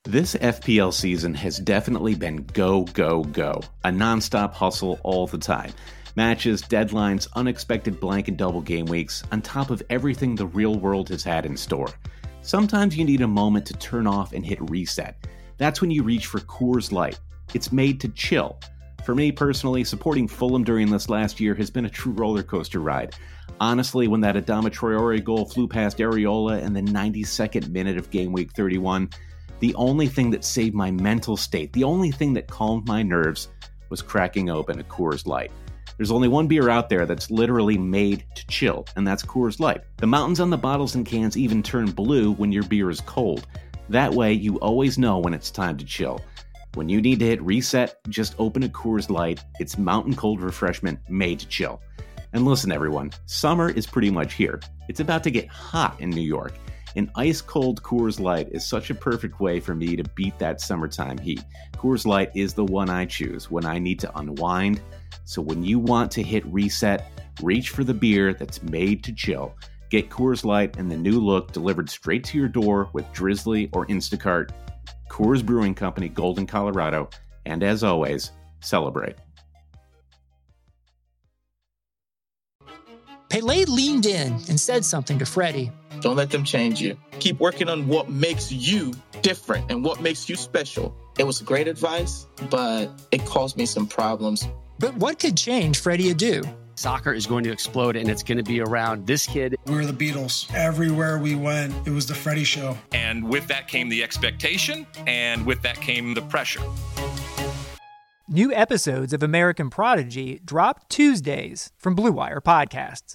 This FPL season has definitely been go, go, go. A nonstop hustle all the time. Matches, deadlines, unexpected blank and double game weeks, on top of everything the real world has had in store. Sometimes you need a moment to turn off and hit reset. That's when you reach for Coors Light. It's made to chill. For me personally, supporting Fulham during this last year has been a true roller coaster ride. Honestly, when that Adama Traore goal flew past Areola in the 92nd minute of game week 31, the only thing that saved my mental state, the only thing that calmed my nerves, was cracking open a Coors Light. There's only one beer out there that's literally made to chill, and that's Coors Light. The mountains on the bottles and cans even turn blue when your beer is cold. That way, you always know when it's time to chill. When you need to hit reset, just open a Coors Light. It's mountain cold refreshment made to chill. And listen, everyone, summer is pretty much here. It's about to get hot in New York. An ice-cold Coors Light is such a perfect way for me to beat that summertime heat. Coors Light is the one I choose when I need to unwind. So when you want to hit reset, reach for the beer that's made to chill. Get Coors Light and the new look delivered straight to your door with Drizzly or Instacart. Coors Brewing Company, Golden, Colorado. And as always, celebrate. Pele leaned in and said something to Freddie. Don't let them change you. Keep working on what makes you different and what makes you special. It was great advice, but it caused me some problems. But what could change Freddie Adu? Soccer is going to explode, and it's going to be around this kid. We were the Beatles. Everywhere we went, it was the Freddie Show. And with that came the expectation, and with that came the pressure. New episodes of American Prodigy drop Tuesdays from Blue Wire Podcasts.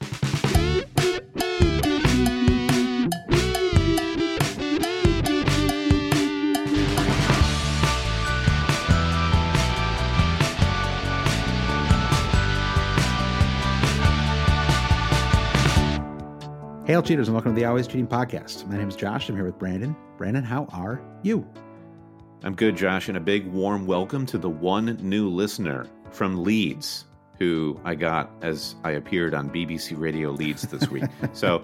Hail cheaters and welcome to the Always Cheating Podcast. My name is Josh. I'm here with Brandon. Brandon, how are you? I'm good, Josh, and a big warm welcome to the one new listener from Leeds, who I got as I appeared on BBC Radio Leeds this week. So,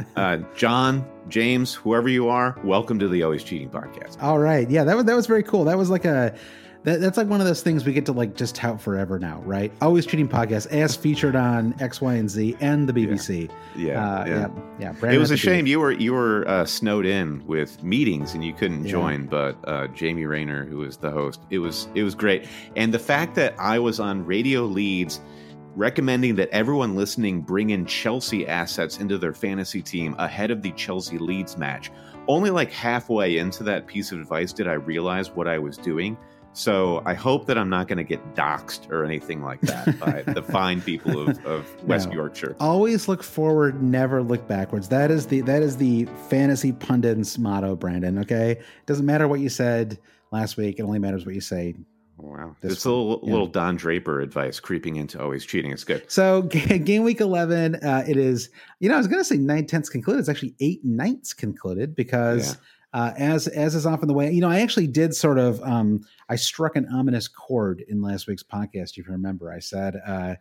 John, James, whoever you are, welcome to the Always Cheating Podcast. All right. Yeah, that was very cool. That was like that's like one of those things we get to like just tout forever now, right? Always Cheating Podcast, as featured on X, Y, and Z and the BBC. Yeah. Brandon, it was a shame you were snowed in with meetings and you couldn't join, but Jamie Rayner, who was the host, it was great. And the fact that I was on Radio Leeds recommending that everyone listening bring in Chelsea assets into their fantasy team ahead of the Chelsea Leeds match. Only like halfway into that piece of advice did I realize what I was doing. So I hope that I'm not going to get doxxed or anything like that by the fine people of West Yorkshire. Always look forward, never look backwards. That is the fantasy pundit's motto, Brandon. Okay, it doesn't matter what you said last week; it only matters what you say. Wow, it's a little Don Draper advice creeping into Always Cheating. It's good. So game week 11, it is. I was going to say 9/10 concluded. It's actually 8/9 concluded because. As is often the way, I actually did sort of, I struck an ominous chord in last week's podcast. If you remember, I said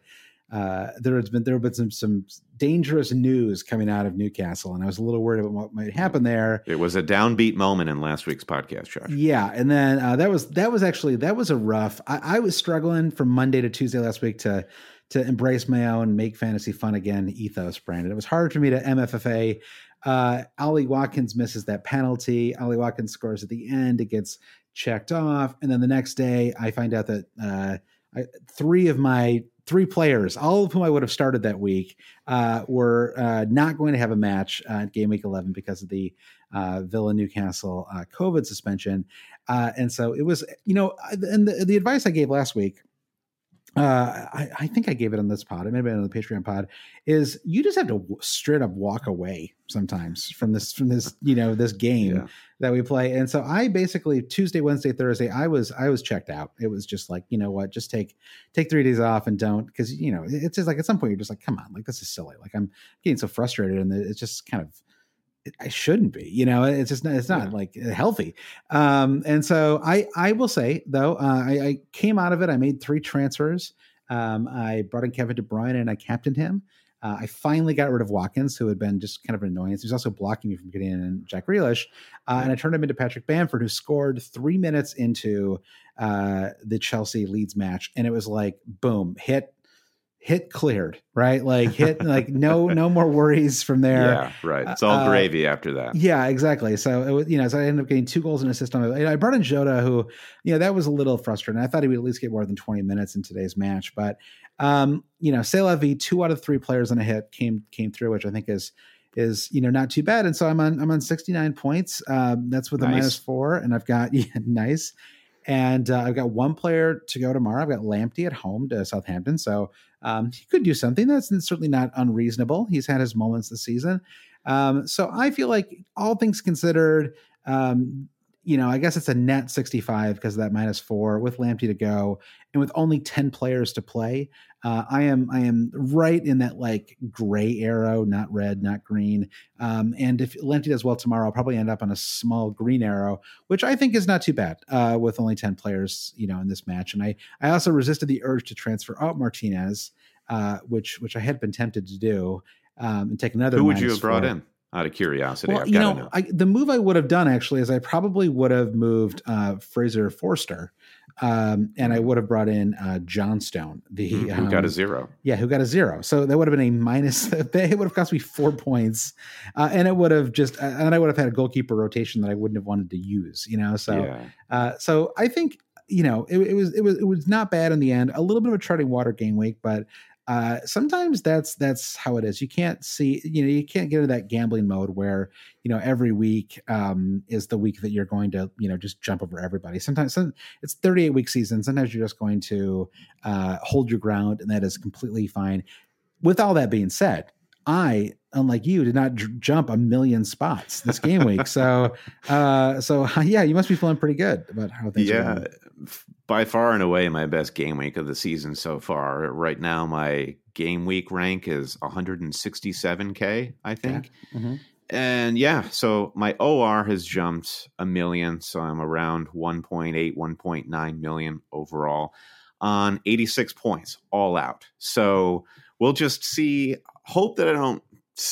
there have been some dangerous news coming out of Newcastle, and I was a little worried about what might happen there. It was a downbeat moment in last week's podcast, Josh. Yeah, and then that was a rough. I was struggling from Monday to Tuesday last week to embrace my own make fantasy fun again ethos, Brandon. It was hard for me to MFFA. Ollie Watkins misses that penalty. Ollie Watkins scores at the end. It gets checked off. And then the next day I find out that three of my three players, all of whom I would have started that week, were not going to have a match at game week 11 because of the Villa Newcastle COVID suspension. And so it was, and the advice I gave last week, I think I gave it on this pod. It may have been on the Patreon pod. Is you just have to straight up walk away sometimes from this this game that we play. And so I basically Tuesday, Wednesday, Thursday, I was checked out. It was just like, what, just take 3 days off and don't, because it's just like at some point you're just like, come on, like this is silly. Like I'm getting so frustrated and it's just kind of. I shouldn't be, it's not like healthy. And so I will say though, I came out of it. I made 3 transfers. I brought in Kevin De Bruyne and I captained him. I finally got rid of Watkins, who had been just kind of an annoyance. He was also blocking me from getting in Jack Grealish. And I turned him into Patrick Bamford, who scored 3 minutes into the Chelsea Leeds match. And it was like, boom, hit cleared, right? Like hit, like no more worries from there. Yeah, right. It's all gravy after that. Yeah, exactly. So it was, so I ended up getting 2 goals and assist on it. I brought in Jota, who, that was a little frustrating. I thought he would at least get more than 20 minutes in today's match, but C'est la vie, 2 out of 3 players on a hit came through, which I think is not too bad. And so I'm on 69 points. That's with a -4, and I've got nice. And I've got 1 player to go tomorrow. I've got Lamptey at home to Southampton. So he could do something. That's certainly not unreasonable. He's had his moments this season. So I feel like, all things considered, I guess it's a net 65 because of that -4 with Lamptey to go and with only 10 players to play. I am right in that like gray arrow, not red, not green. And if Lamptey does well tomorrow, I'll probably end up on a small green arrow, which I think is not too bad with only 10 players, in this match. And I also resisted the urge to transfer out Martinez, which I had been tempted to do, and take another. Who would you have brought in? Out of curiosity, well, the move I would have done actually is I probably would have moved Fraser Forster, and I would have brought in Johnstone, who got a 0. Yeah, who got a 0. So that would have been a minus. It would have cost me 4 points, and it would have and I would have had a goalkeeper rotation that I wouldn't have wanted to use. So so I think it was not bad in the end. A little bit of a treading water game week, but. Sometimes that's how it is. You can't see, you can't get into that gambling mode where, every week is the week that you're going to, just jump over everybody. Sometimes it's 38-week season. Sometimes you're just going to hold your ground, and that is completely fine. With all that being said, I, unlike you, did not jump a million spots this game week. So yeah, you must be feeling pretty good about how things are going. By far and away my best game week of the season so far. Right now, my game week rank is 167K, I think. Yeah. Mm-hmm. And so my OR has jumped a million. So I'm around 1.8, 1.9 million overall on 86 points all out. So we'll just see, hope that I don't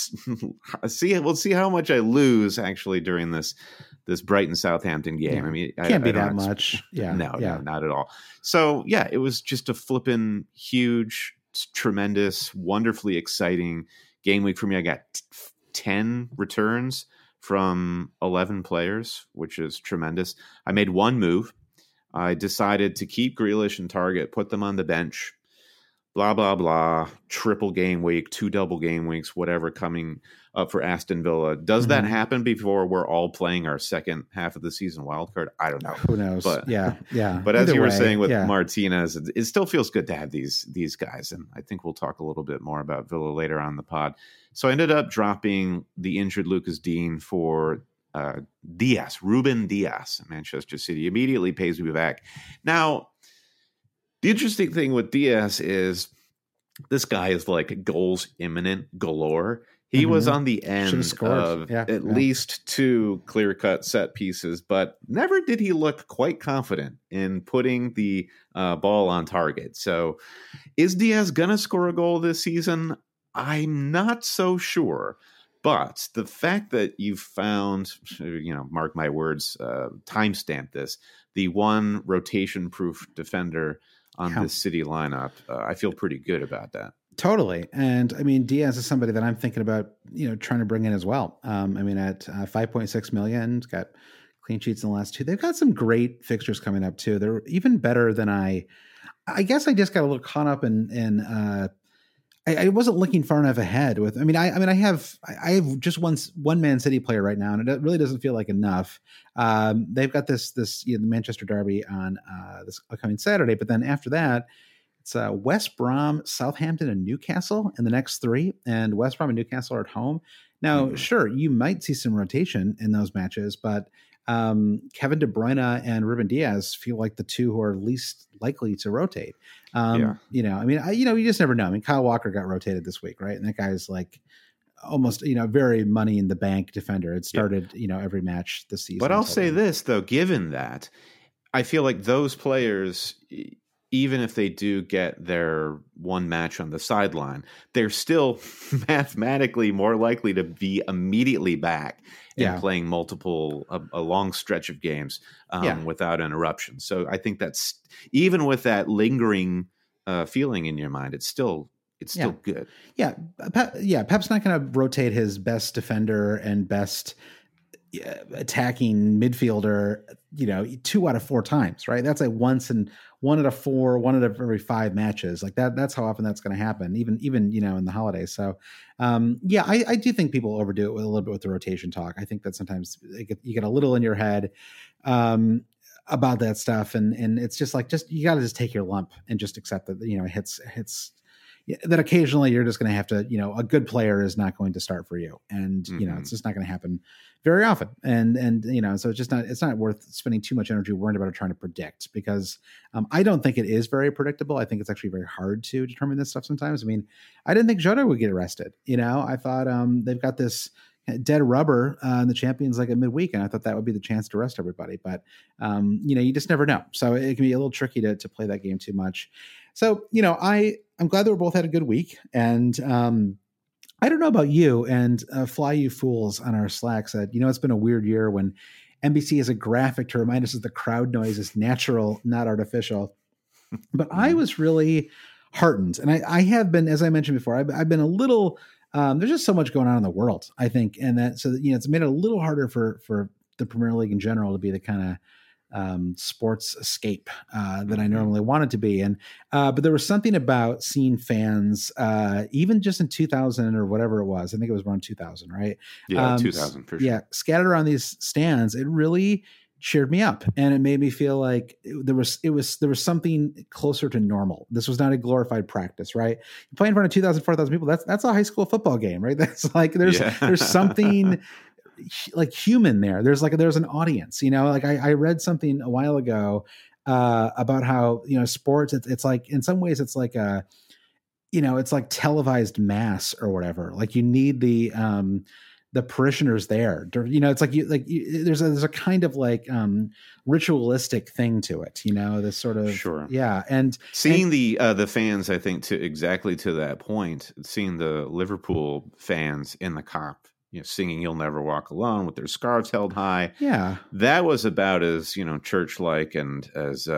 we'll see how much I lose actually during this Brighton Southampton game. Yeah. I mean, can't be that much. Yeah. No, not at all. So it was just a flippin' huge, tremendous, wonderfully exciting game week for me. I got 10 returns from 11 players, which is tremendous. I made 1 move. I decided to keep Grealish and Target, put them on the bench, blah, blah, blah, triple game week, 2 double game weeks, whatever coming up for Aston Villa. Does that happen before we're all playing our second half of the season wildcard? I don't know. Who knows? But yeah. But as you were saying with Martinez, it still feels good to have these guys. And I think we'll talk a little bit more about Villa later on in the pod. So I ended up dropping the injured Lucas Digne for Ruben Dias at Manchester City. Immediately pays me back. Now, the interesting thing with Diaz is this guy is like goals imminent galore. He was on the end of at least 2 clear-cut set pieces, but never did he look quite confident in putting the ball on target. So is Diaz going to score a goal this season? I'm not so sure. But the fact that you've found, mark my words, timestamp this, the one rotation-proof defender on this City lineup, I feel pretty good about that. Totally. And I mean, Diaz is somebody that I'm thinking about, trying to bring in as well. At 5.6 million, got clean sheets in the last 2. They've got some great fixtures coming up too. They're even better than I guess I just got a little caught up in I wasn't looking far enough ahead with, I have just one Man City player right now, and it really doesn't feel like enough. They've got this the Manchester Derby on this upcoming Saturday, but then after that, it's West Brom, Southampton, and Newcastle in the next 3, and West Brom and Newcastle are at home. Now, sure, you might see some rotation in those matches, but Kevin De Bruyne and Ruben Diaz feel like the 2 who are least likely to rotate. You just never know. I mean, Kyle Walker got rotated this week, right? And that guy's like almost, very money in the bank defender. It started, every match this season. But I'll say this though, given that, I feel like those players, even if they do get their one match on the sideline, they're still mathematically more likely to be immediately back and playing a long stretch of games without interruption. So I think that's, even with that lingering feeling in your mind, it's still good. Yeah. Pep's not going to rotate his best defender and best attacking midfielder, 2 out of 4 times, right? That's like once in 1 out of 4, 1 out of every 5 matches. Like that's how often that's going to happen, even in the holidays. So I do think people overdo it with a little bit with the rotation talk. I think that sometimes you get a little in your head about that stuff, and it's just like, you got to just take your lump and just accept that hits that occasionally you're just going to have to, a good player is not going to start for you. And, it's just not going to happen very often. And, so it's not worth spending too much energy worrying about trying to predict, because I don't think it is very predictable. I think it's actually very hard to determine this stuff sometimes. I mean, I didn't think Jota would get arrested. I thought they've got this dead rubber in the Champions League at midweek, and I thought that would be the chance to rest everybody. But, you just never know. So it can be a little tricky to play that game too much. So, I'm glad that we both had a good week. And I don't know about you, and Fly You Fools on our Slack said, it's been a weird year when NBC has a graphic to remind us that the crowd noise is natural, not artificial. But I was really heartened. And I have been, as I mentioned before, I've been a little, there's just so much going on in the world, I think. And that, so that, it's made it a little harder for the Premier League in general to be the kind of sports escape that I normally wanted to be. And but there was something about seeing fans even just in 2000 or whatever it was, I think it was around 2000, right? 2000 for sure. Scattered around these stands, it really cheered me up, and it made me feel like there was something closer to normal. This was not a glorified practice, right? You play in front of 2,000, 4,000 people, that's a high school football game, right? That's like there's something like human there. There's an audience, like I read something a while ago about how, sports, it's like, in some ways it's like it's like televised mass or whatever. Like you need the parishioners there, it's like there's a kind of like ritualistic thing to it, this sort of, sure. Yeah. And seeing the fans, I think to that point, seeing the Liverpool fans in the Kop, singing "You'll Never Walk Alone" with their scarves held high. Yeah. That was about as, church-like and as,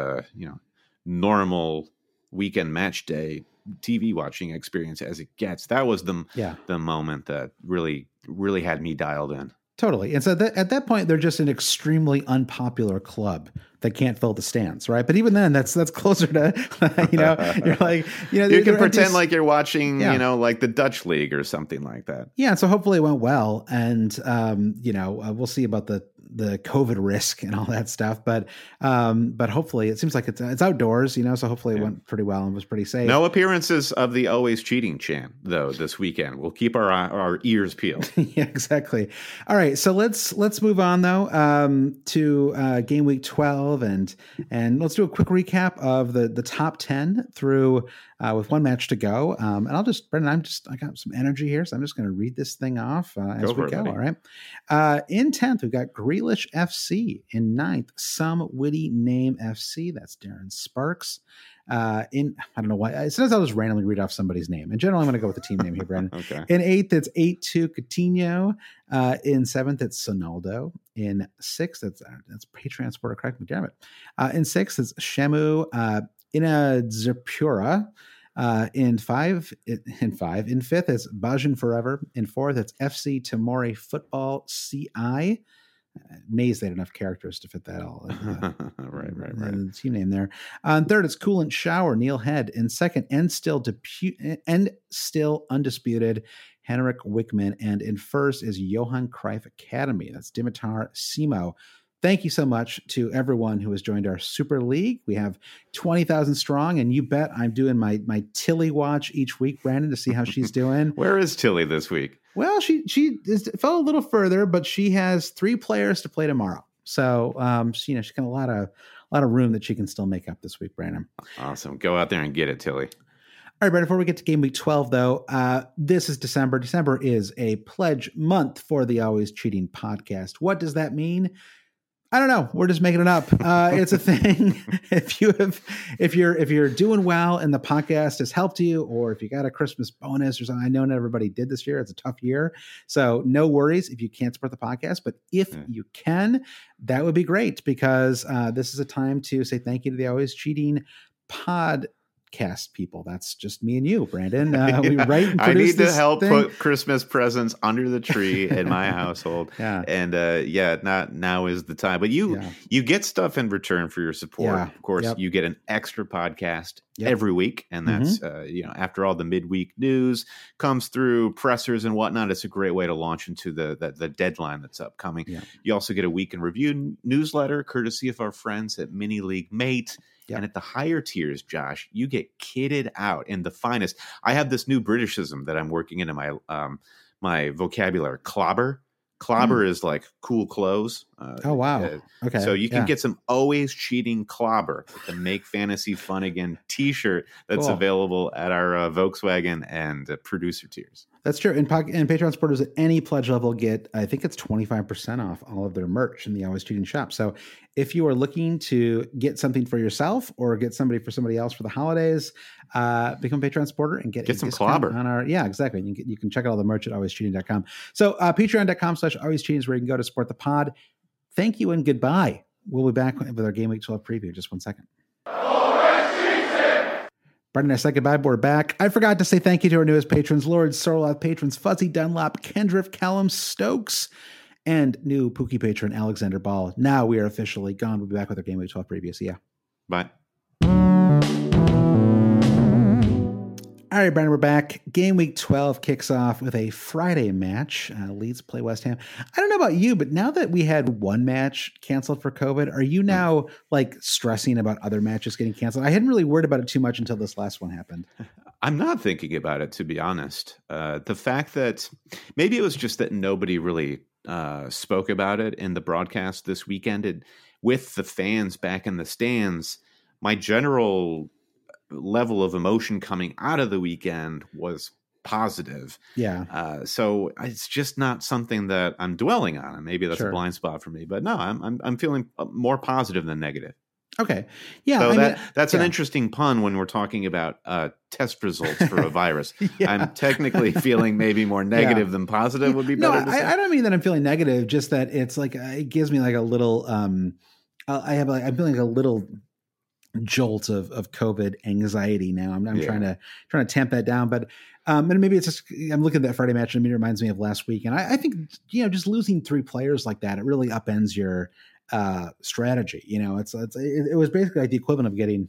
normal weekend match day TV watching experience as it gets. That was the moment that really, really had me dialed in. Totally. And so at that point, they're just an extremely unpopular club that can't fill the stands, right? But even then, that's closer to, you're like, you can pretend like you're watching, like the Dutch League or something like that. Yeah. So hopefully it went well. And, we'll see about the COVID risk and all that stuff. But hopefully it seems like it's outdoors, so hopefully it went pretty well and was pretty safe. No appearances of the always cheating chant, though, this weekend. We'll keep our ears peeled. Yeah, exactly. All right. So let's move on, though, to game week 12. And let's do a quick recap of the top 10 through with one match to go. And I'll just, Brendan, I got some energy here, so I'm just going to read this thing off as we go. All right. In 10th, we've got Grealish FC. In 9th, Some Witty Name FC. That's Darren Sparks. I don't know why. Sometimes I'll just randomly read off somebody's name. In general, I'm going to go with the team name here, Brendan. Okay. In 8th, it's 8-2 Coutinho. In 7th, it's Sonaldo. In 6th, that's Patreon supporter Craig McDermott. In 6th, it's Shemu Inazapura. In 5. In 5th, it's Bajan Forever. In 4th, it's FC Tamori Football CI. Amazed they had enough characters to fit that all. Right. The team name there. On 3rd, it's Coolant Shower, Neil Head. In 2nd, and still undisputed, Henrik Wickman. And in 1st is Johan Cruyff Academy. That's Dimitar Simo. Thank you so much to everyone who has joined our Super League. We have 20,000 strong, and you bet I'm doing my Tilly watch each week, Brandon, to see how she's doing. Where is Tilly this week? Well, she fell a little further, but she has 3 players to play tomorrow. So, she's got a lot of room that she can still make up this week, Brandon. Awesome. Go out there and get it, Tilly. All right, Brandon, before we get to game week 12, though, this is December. December is a pledge month for the Always Cheating podcast. What does that mean? I don't know. We're just making it up. It's a thing. If you're doing well and the podcast has helped you, or if you got a Christmas bonus or something, I know not everybody did this year. It's a tough year. So no worries if you can't support the podcast, but if you can, that would be great, because this is a time to say thank you to the Always Cheating podcast people. That's just me and you, Brandon. We write and I need to help thing. put Christmas presents under the tree in my household. Yeah. And not now is the time. But you get stuff in return for your support. Yeah. Of course, you get an extra podcast every week. And that's after all the midweek news comes through, pressers and whatnot, it's a great way to launch into the deadline that's upcoming. Yeah. You also get a week in review newsletter courtesy of our friends at Mini League Mate. Yep. And at the higher tiers, Josh, you get kitted out in the finest. I have this new Britishism that I'm working into my my vocabulary. Clobber. Clobber is like cool clothes. Oh, wow. Okay. So you can get some Always Cheating Clobber, the Make Fantasy Fun Again t-shirt that's available at our Volkswagen and producer tiers. That's true. And Patreon supporters at any pledge level get, I think it's 25% off all of their merch in the Always Cheating shop. So if you are looking to get something for yourself or get somebody for somebody else for the holidays, become a Patreon supporter and get some clobber on our, exactly. You can check out all the merch at alwayscheating.com. So patreon.com/alwayscheating is where you can go to support the pod. Thank you and goodbye. We'll be back with our Game Week 12 preview in just 1 second. Brendan, I said goodbye, but we're back. I forgot to say thank you to our newest patrons, Lord Sorloth patrons, Fuzzy Dunlop, Kendriff, Callum Stokes, and new Pookie patron, Alexander Ball. Now we are officially gone. We'll be back with our Game Week 12 preview. See ya. Bye. All right, Brandon, we're back. Game Week 12 kicks off with a Friday match. Leeds play West Ham. I don't know about you, but now that we had one match canceled for COVID, are you now like stressing about other matches getting canceled? I hadn't really worried about it too much until this last one happened. I'm not thinking about it, to be honest. The fact that maybe it was just that nobody really spoke about it in the broadcast this weekend. With the fans back in the stands, my general level of emotion coming out of the weekend was positive. Yeah. So it's just not something that I'm dwelling on. And maybe that's a blind spot for me. But no, I'm feeling more positive than negative. Okay. Yeah. So that's an interesting pun when we're talking about test results for a virus. I'm technically feeling maybe more negative than positive would be better. No, I don't mean that I'm feeling negative, just that it's like, it gives me like a little, I'm feeling like a little jolt of COVID anxiety now. I'm trying to tamp that down, but and maybe it's just, I'm looking at that Friday match and it reminds me of last week. And I think, just losing 3 players like that, it really upends your strategy. It was basically like the equivalent of getting,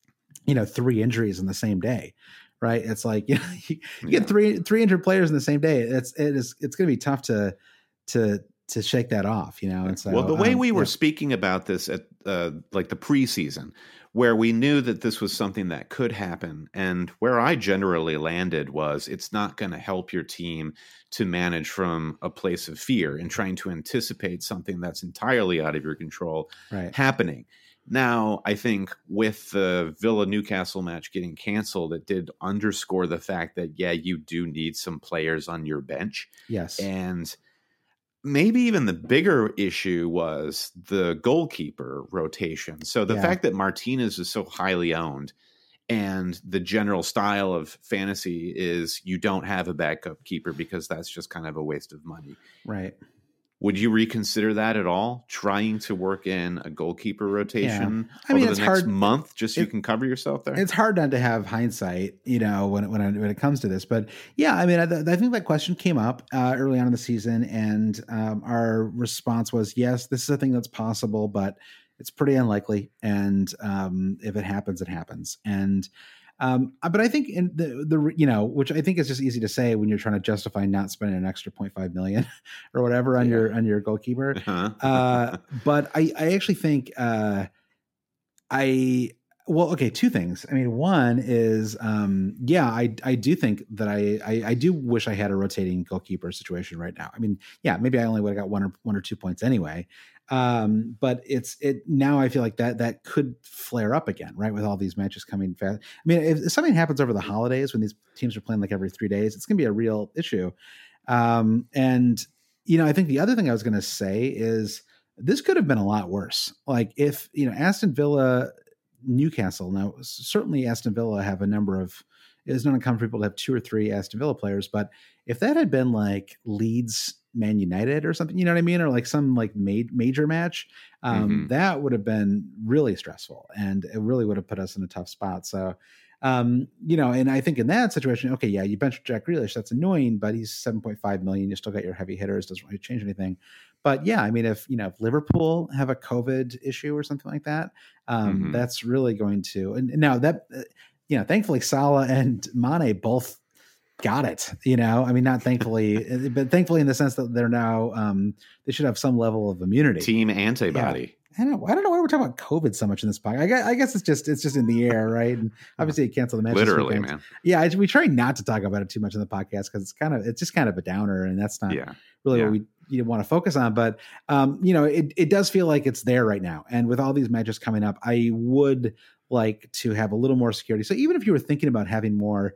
3 injuries in the same day, right? It's like, you get three injured players in the same day. It's going to be tough to shake that off, And so, well, the way we were speaking about this at like the preseason, where we knew that this was something that could happen, and where I generally landed was it's not going to help your team to manage from a place of fear and trying to anticipate something that's entirely out of your control happening. Now, I think with the Villa-Newcastle match getting canceled, it did underscore the fact that, you do need some players on your bench. Yes. And maybe even the bigger issue was the goalkeeper rotation. So the fact that Martinez is so highly owned and the general style of fantasy is you don't have a backup keeper because that's just kind of a waste of money. Right. Would you reconsider that at all? Trying to work in a goalkeeper rotation over the next month, just so you can cover yourself there? It's hard not to have hindsight, when it comes to this. But I think that question came up early on in the season, and our response was, yes, this is a thing that's possible, but it's pretty unlikely. And if it happens, it happens. And but I think in the which I think is just easy to say when you're trying to justify not spending an extra 0.5 million or whatever on your goalkeeper. But I actually think two things. I mean, one is I do think that I do wish I had a rotating goalkeeper situation right now. I mean, maybe I only would have got one or 2 points anyway. But now I feel like that could flare up again, right? With all these matches coming fast. I mean, if something happens over the holidays when these teams are playing like every 3 days, it's going to be a real issue. I think the other thing I was going to say is this could have been a lot worse. Like if, Aston Villa, Newcastle, now certainly Aston Villa have a number of, it's not uncommon for people to have 2 or 3 Aston Villa players, but if that had been like Leeds, Man United or something, you know what I mean? Or like some like major match, that would have been really stressful and it really would have put us in a tough spot. So, and I think in that situation, okay, yeah, you bench Jack Grealish, that's annoying, but he's 7.5 million. You still got your heavy hitters, doesn't really change anything. But yeah, I mean, if Liverpool have a COVID issue or something like that, that's really going to. And now that, thankfully Salah and Mane both got it. I mean, not thankfully, but thankfully in the sense that they're now they should have some level of immunity. Team antibody. Yeah. I don't know why we're talking about COVID so much in this podcast. I guess it's just in the air, right? And obviously, it canceled the match. Literally, man. Yeah, we try not to talk about it too much in the podcast because it's just kind of a downer, and that's not really what we want to focus on. But it does feel like it's there right now, and with all these matches coming up, I would like to have a little more security. So even if you were thinking about having more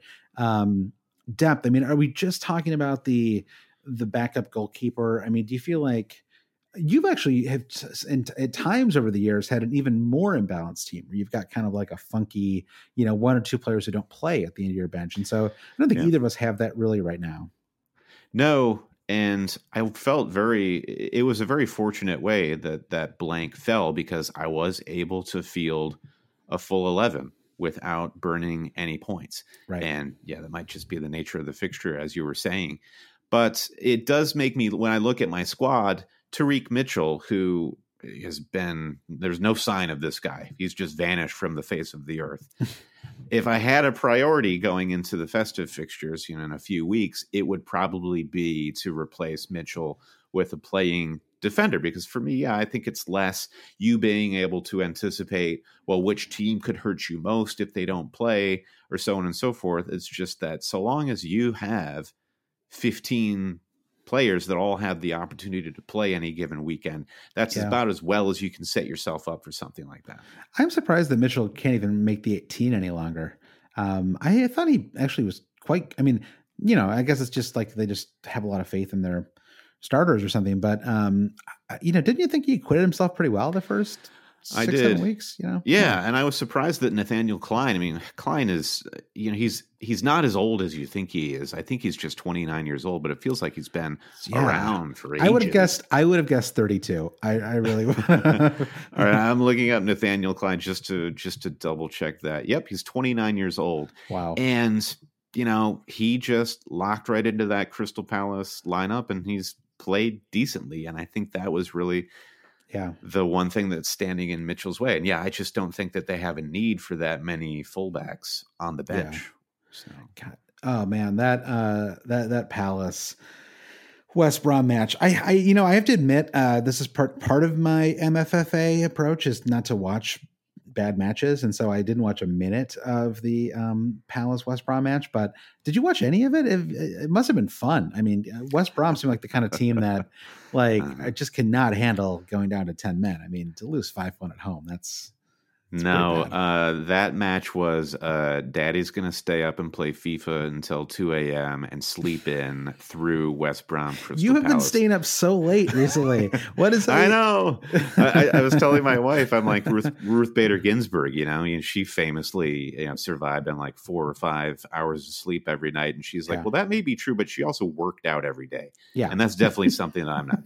depth, I mean, are we just talking about the backup goalkeeper? I mean, do you feel like you've actually at times over the years had an even more imbalanced team where you've got kind of like a funky, 1 or 2 players who don't play at the end of your bench. And so I don't think either of us have that really right now. No. And I felt it was a very fortunate way that blank fell because I was able to field a full 11 without burning any points. Right. And yeah, that might just be the nature of the fixture, as you were saying. But it does make me, when I look at my squad, Tariq Mitchell, who there's no sign of this guy. He's just vanished from the face of the earth. If I had a priority going into the festive fixtures, in a few weeks, it would probably be to replace Mitchell with a playing defender. Because for me, I think it's less you being able to anticipate, well, which team could hurt you most if they don't play or so on and so forth. It's just that so long as you have 15 players that all have the opportunity to play any given weekend, that's about as well as you can set yourself up for something like that. I'm surprised that Mitchell can't even make the 18 any longer. I thought he actually was quite, I mean, I guess it's just like they just have a lot of faith in their starters or something. But, didn't you think he acquitted himself pretty well the first 6-7 weeks? Yeah. And I was surprised that Nathaniel Klein, I mean, Klein is, he's not as old as you think he is. I think he's just 29 years old, but it feels like he's been around for ages. I would have guessed 32. I really would. All right. I'm looking up Nathaniel Klein just to double check that. Yep. He's 29 years old. Wow. And, he just locked right into that Crystal Palace lineup and he's played decently. And I think that was really the one thing that's standing in Mitchell's way. And I just don't think that they have a need for that many fullbacks on the bench. Yeah. So. God. Oh man, that Palace West Brom match. I have to admit, this is part of my MFFA approach is not to watch bad matches, and so I didn't watch a minute of the Palace West Brom match. But did you watch any of it? It must have been fun. I mean, West Brom seemed like the kind of team that, I just cannot handle going down to 10 men. I mean, to lose 5-1 at home, that's that match was Daddy's going to stay up and play FIFA until 2 a.m. and sleep in through West Brom Crystal You have Palace. Been staying up so late recently. What is that? I know. I was telling my wife, I'm like Ruth Bader Ginsburg, she famously survived on like 4 or 5 hours of sleep every night. And she's like, well, that may be true, but she also worked out every day. Yeah. And that's definitely something that I'm not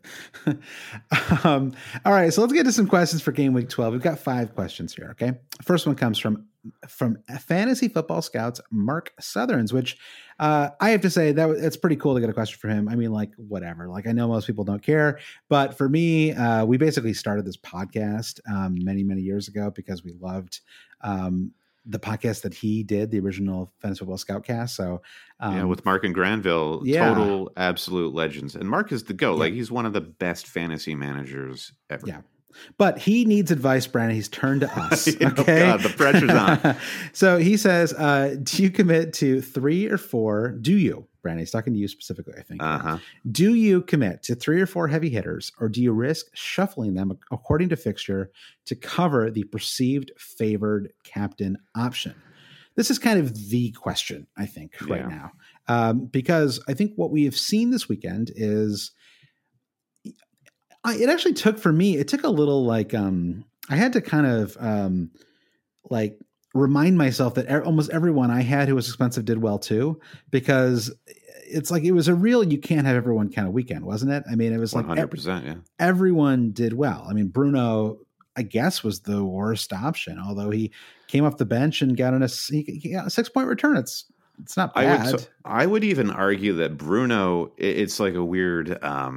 doing. All right. So let's get to some questions for Game Week 12. We've got 5 questions here. Okay. First one comes from Fantasy Football Scouts Mark Southerns, which I have to say that it's pretty cool to get a question from him. I mean, like whatever, like I know most people don't care, but for me, we basically started this podcast many years ago because we loved the podcast that he did, the original Fantasy Football Scoutcast. So with Mark and Granville, total absolute legends. And Mark is the GOAT. Like he's one of the best fantasy managers ever. Yeah. But he needs advice, Brandon. He's turned to us. Okay. Oh God, the pressure's on. So he says, do you commit to 3 or 4? Do you, Brandon? He's talking to you specifically, I think. Do you commit to 3 or 4 heavy hitters, or do you risk shuffling them according to fixture to cover the perceived favored captain option? This is kind of the question, I think, right now. Because I think what we have seen this weekend is It actually took for me. It took a little like I had to kind of like remind myself that almost everyone I had who was expensive did well too, because it's like it was a real you can't have everyone kind of weekend, wasn't it? I mean, it was 100%, like yeah. Everyone did well. I mean, Bruno, I guess, was the worst option, although he came off the bench and got a 6-point return. It's not bad. I would even argue that Bruno, it's like a weird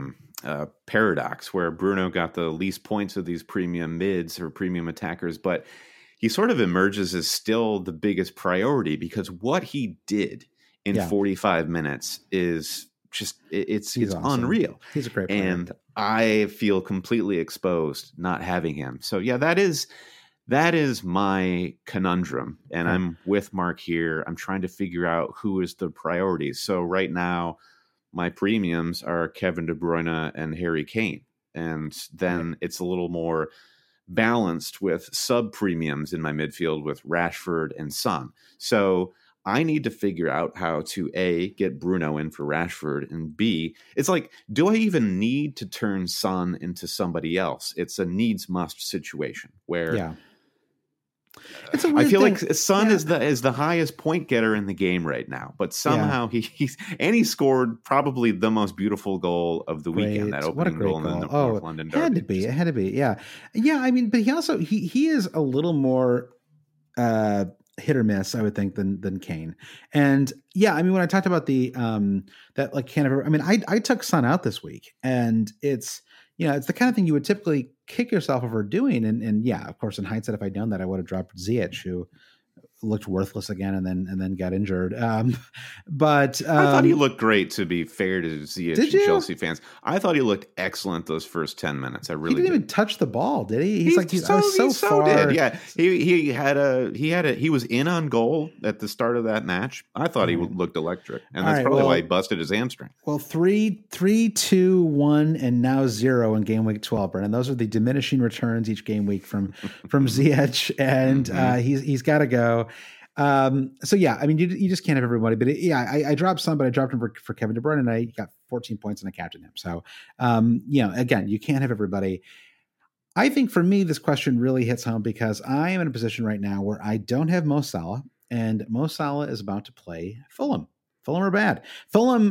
paradox where Bruno got the least points of these premium mids or premium attackers, but he sort of emerges as still the biggest priority because what he did in 45 minutes is just, it's awesome. Unreal. He's a great player. And I feel completely exposed not having him. So yeah, that is my conundrum. And I'm with Mark here. I'm trying to figure out who is the priority. So right now, my premiums are Kevin De Bruyne and Harry Kane. And then it's a little more balanced with sub premiums in my midfield with Rashford and Son. So I need to figure out how to A, get Bruno in for Rashford, and B, it's like, do I even need to turn Son into somebody else? It's a needs must situation where it's a weird I feel thing. Like Son is the highest point getter in the game right now, but somehow he scored probably the most beautiful goal of the weekend. That opening goal in the North London Derby. It had to be. Yeah. I mean, but he also he is a little more hit or miss, I would think, than Kane. And I mean, when I talked about the that like can't ever, I mean, I took Son out this week, and it's it's the kind of thing you would typically kick yourself over doing. And of course, in hindsight, if I'd done that, I would have dropped Ziyech, who looked worthless again and then got injured. But I thought he looked great, to be fair to Ziyech and Chelsea fans. I thought he looked excellent those first 10 minutes. I really didn't even touch the ball, did he? He's so far. Yeah. He was in on goal at the start of that match. I thought he looked electric. And that's probably why he busted his hamstring. Well, 3, 2, 1, and now 0 in game week 12, Brennan. Those are the diminishing returns each game week from Ziyech, and he's got to go. So I mean, you just can't have everybody, but I dropped some, but I dropped him for Kevin De Bruyne, and I got 14 points and I captained him. So, again, you can't have everybody. I think for me, this question really hits home because I am in a position right now where I don't have Mo Salah, and Mo Salah is about to play Fulham. Fulham are bad. Fulham,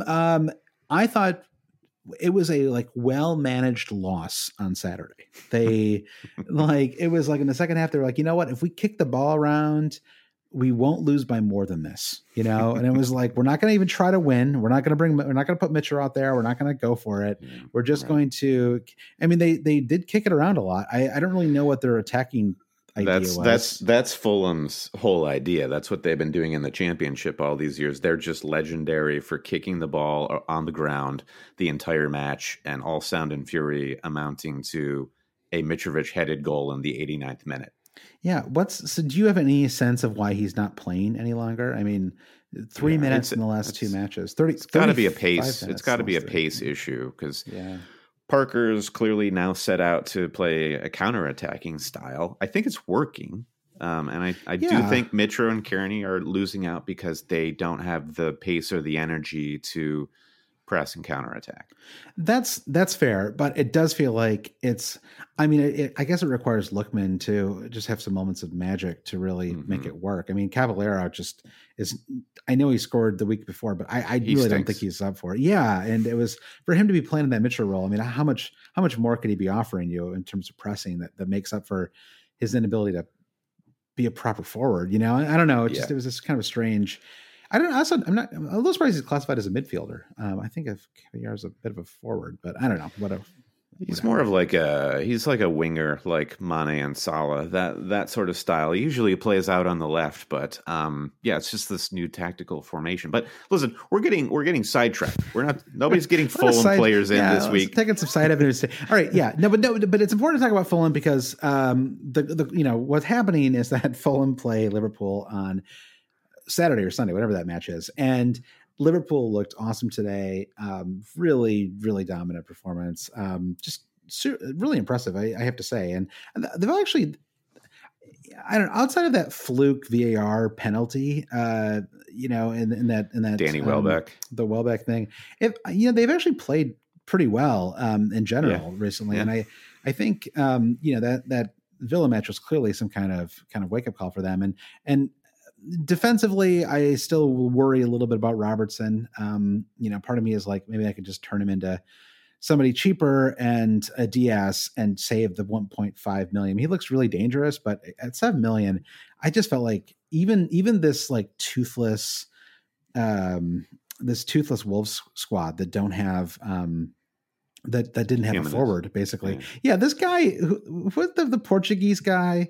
I thought it was a well-managed loss on Saturday. They it was like in the second half, they were like, you know what, if we kick the ball around, we won't lose by more than this, and it was like, we're not going to even try to win. We're not going to put Mitchell out there. We're not going to go for it. We're just going to, I mean, they did kick it around a lot. I don't really know what their attacking idea was. That's Fulham's whole idea. That's what they've been doing in the Championship all these years. They're just legendary for kicking the ball on the ground the entire match, and all sound and fury amounting to a Mitrovic headed goal in the 89th minute. Yeah. So do you have any sense of why he's not playing any longer? I mean, 3 minutes in the last 2 matches. It's got to be a pace. It's got to be a pace issue because Parker's clearly now set out to play a counterattacking style. I think it's working. And I do think Mitro and Kearney are losing out because they don't have the pace or the energy to press and counterattack. That's fair, but it does feel like it's. I mean, I guess it requires Lookman to just have some moments of magic to really make it work. I mean, Cavallero just is. I know he scored the week before, but I really don't think he's up for it. Yeah, and it was for him to be playing in that Mitchell role. I mean, how much more could he be offering you in terms of pressing that makes up for his inability to be a proper forward? I don't know. It was just kind of strange. I'm not. I'm a little surprised he's classified as a midfielder. I think of Cavillar as a bit of a forward, but I don't know. Whatever. He's more of he's like a winger, like Mane and Salah. That sort of style. He usually plays out on the left, but it's just this new tactical formation. But listen, we're getting sidetracked. Nobody's getting Fulham players in this week. Taking some side evidence. All right, but it's important to talk about Fulham because what's happening is that Fulham play Liverpool on Saturday or Sunday, whatever that match is. And Liverpool looked awesome today. Really, really dominant performance. Just really impressive, I have to say. And they've actually, I don't know, outside of that fluke VAR penalty, in that Danny Welbeck, the Welbeck thing, they've actually played pretty well in general recently. And I think that Villa match was clearly some kind of wake up call for them. And defensively, I still worry a little bit about Robertson. Part of me is like, maybe I could just turn him into somebody cheaper and a Diaz and save the 1.5 million. He looks really dangerous, but at 7 million, I just felt like even this like toothless Wolves squad that don't have that didn't have a forward, basically. Yeah, this guy, what the Portuguese guy,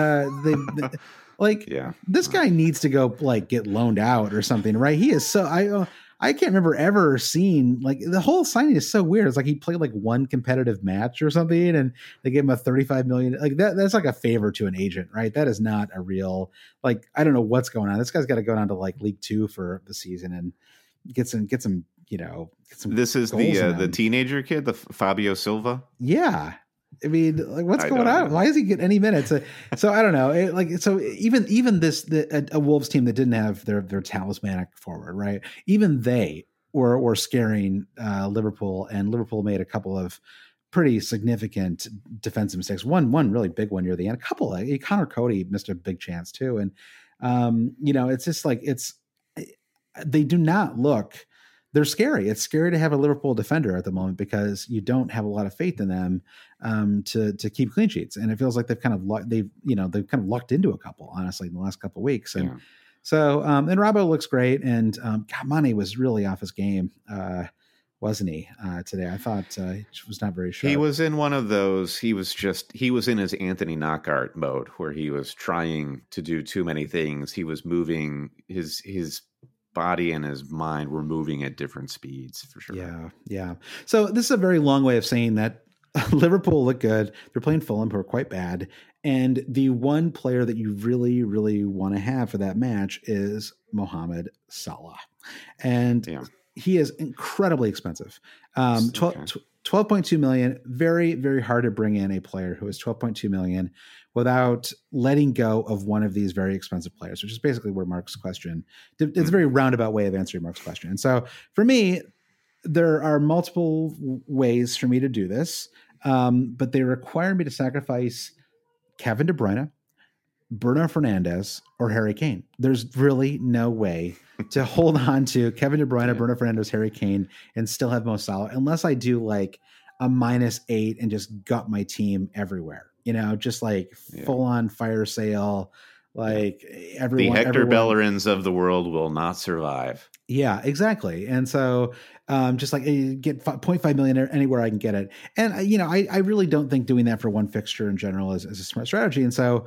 this guy needs to go like get loaned out or something, right? He is so I can't remember ever seeing, like, the whole signing is so weird. It's like he played like one competitive match or something and they gave him a 35 million. Like that's like a favor to an agent, right? That is not a real, like, I don't know what's going on. This guy's got to go down to like League 2 for the season and get some. This is the teenager kid, the Fabio Silva. Yeah. I mean, like, what's going on? Why does he get any minutes? So I don't know. Even this, a Wolves team that didn't have their talismanic forward, right? Even they were scaring Liverpool, and Liverpool made a couple of pretty significant defensive mistakes. One really big one near the end. A couple of Connor Cody missed a big chance too, and it's just like they do not look. They're scary. It's scary to have a Liverpool defender at the moment because you don't have a lot of faith in them to keep clean sheets. And it feels like they've kind of lucked into a couple, honestly, in the last couple of weeks. And so, and Robbo looks great. And Mane was really off his game, wasn't he, today? I thought he was not very sure. He was in one of those. He was in his Anthony Knockaert mode where he was trying to do too many things. He was moving his body and his mind were moving at different speeds, for sure. Yeah. So this is a very long way of saying that Liverpool look good. They're playing Fulham, who are quite bad. And the one player that you really, really want to have for that match is Mohamed Salah. And he is incredibly expensive. 12.2 million. Very, very hard to bring in a player who is 12.2 million without letting go of one of these very expensive players, which is basically where Mark's question, it's a very roundabout way of answering Mark's question. And so for me, there are multiple ways for me to do this, but they require me to sacrifice Kevin De Bruyne, Bruno Fernandes, or Harry Kane. There's really no way to hold on to Kevin De Bruyne, Bruno Fernandes, Harry Kane, and still have Mo Salah, unless I do like a -8 and just gut my team everywhere. Just like full on fire sale, like everyone. The Hector Bellerin's of the world will not survive. Yeah, exactly. And so just like get 0.5 million anywhere I can get it. And, I really don't think doing that for one fixture in general is a smart strategy. And so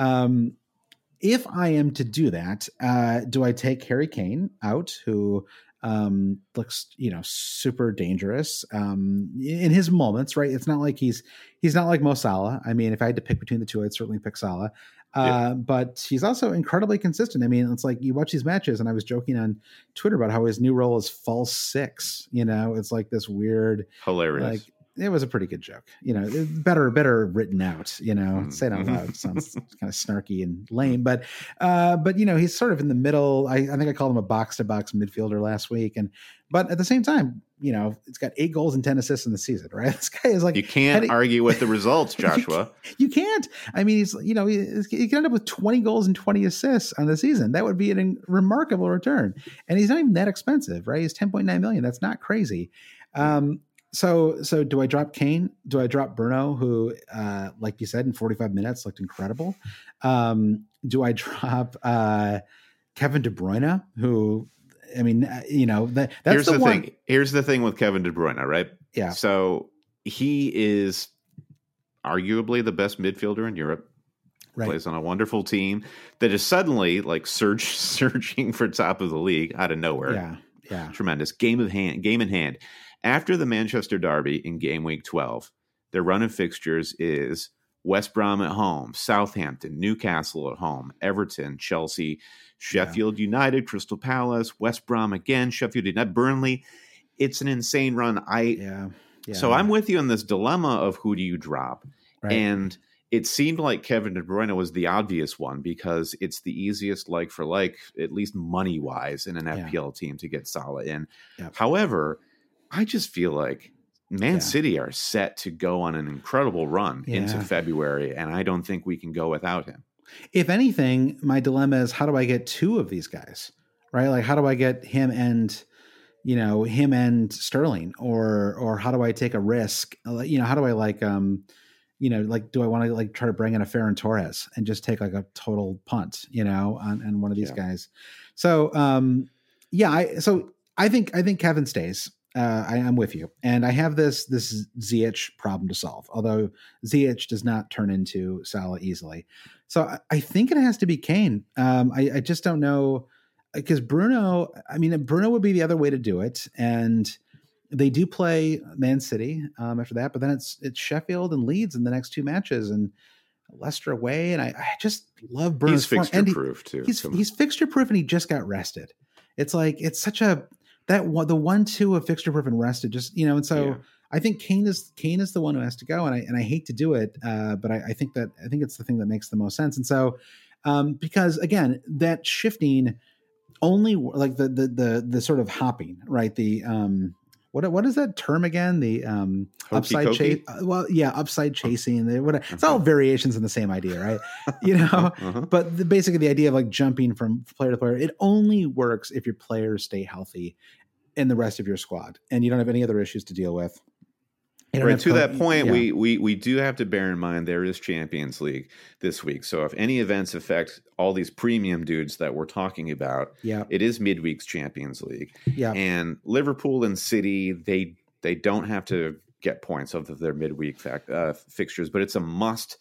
if I am to do that, do I take Harry Kane out, who looks, super dangerous in his moments, right? It's not like he's not like Mo Salah. I mean, if I had to pick between the two, I'd certainly pick Salah. But he's also incredibly consistent. I mean, it's like you watch these matches, and I was joking on Twitter about how his new role is false six. It's like this weird, hilarious. Like, it was a pretty good joke. Better written out. Say it out loud. It sounds kind of snarky and lame, but he's sort of in the middle. I think I called him a box to box midfielder last week, but at the same time, it's got 8 goals and 10 assists in the season, right? This guy is like, you can't argue with the results, Joshua. You can't. I mean, he's he could end up with 20 goals and 20 assists on the season. That would be a remarkable return, and he's not even that expensive, right? He's 10.9 million. That's not crazy. So do I drop Kane? Do I drop Bruno, who, like you said, in 45 minutes looked incredible? Do I drop Kevin De Bruyne, who, I mean, that's Here's the thing. Here's the thing with Kevin De Bruyne, right? Yeah. So he is arguably the best midfielder in Europe. Right. Plays on a wonderful team that is suddenly like searching for top of the league out of nowhere. Yeah. Tremendous game in hand. After the Manchester Derby in game week 12, their run of fixtures is West Brom at home, Southampton, Newcastle at home, Everton, Chelsea, Sheffield United, Crystal Palace, West Brom again, Sheffield United, Burnley. It's an insane run. So I'm with you in this dilemma of who do you drop? Right. And it seemed like Kevin De Bruyne was the obvious one because it's the easiest like for like, at least money-wise, in an FPL team to get Salah in. Yep. However, I just feel like Man City are set to go on an incredible run into February, and I don't think we can go without him. If anything, my dilemma is, how do I get two of these guys, right? Like, how do I get him and Sterling, or how do I take a risk? How do I do I want to try to bring in a Ferran Torres and just take like a total punt, on one of these guys? So, I think Kevin stays. I'm with you. And I have this Ziyech problem to solve, although Ziyech does not turn into Salah easily. So I think it has to be Kane. I just don't know, because Bruno would be the other way to do it. And they do play Man City after that, but then it's Sheffield and Leeds in the next two matches, and Leicester away. And I just love Bruno's form. He's fixture proof too. He's fixture proof, and he just got rested. It's like, it's such the 1-2 of fixture proof and rested, and so I think Kane is the one who has to go, and I hate to do it, but I think it's the thing that makes the most sense. And so because again, that shifting only, like the sort of hopping, right? The what is that term again? The upside chase. Upside chasing. It's all variations in the same idea, right? But basically the idea of like jumping from player to player, it only works if your players stay healthy in the rest of your squad, and you don't have any other issues to deal with. Right, to that point, we do have to bear in mind there is Champions League this week. So if any events affect all these premium dudes that we're talking about, it is midweek's Champions League. Yeah. And Liverpool and City, they don't have to get points of their midweek fixtures, but it's a must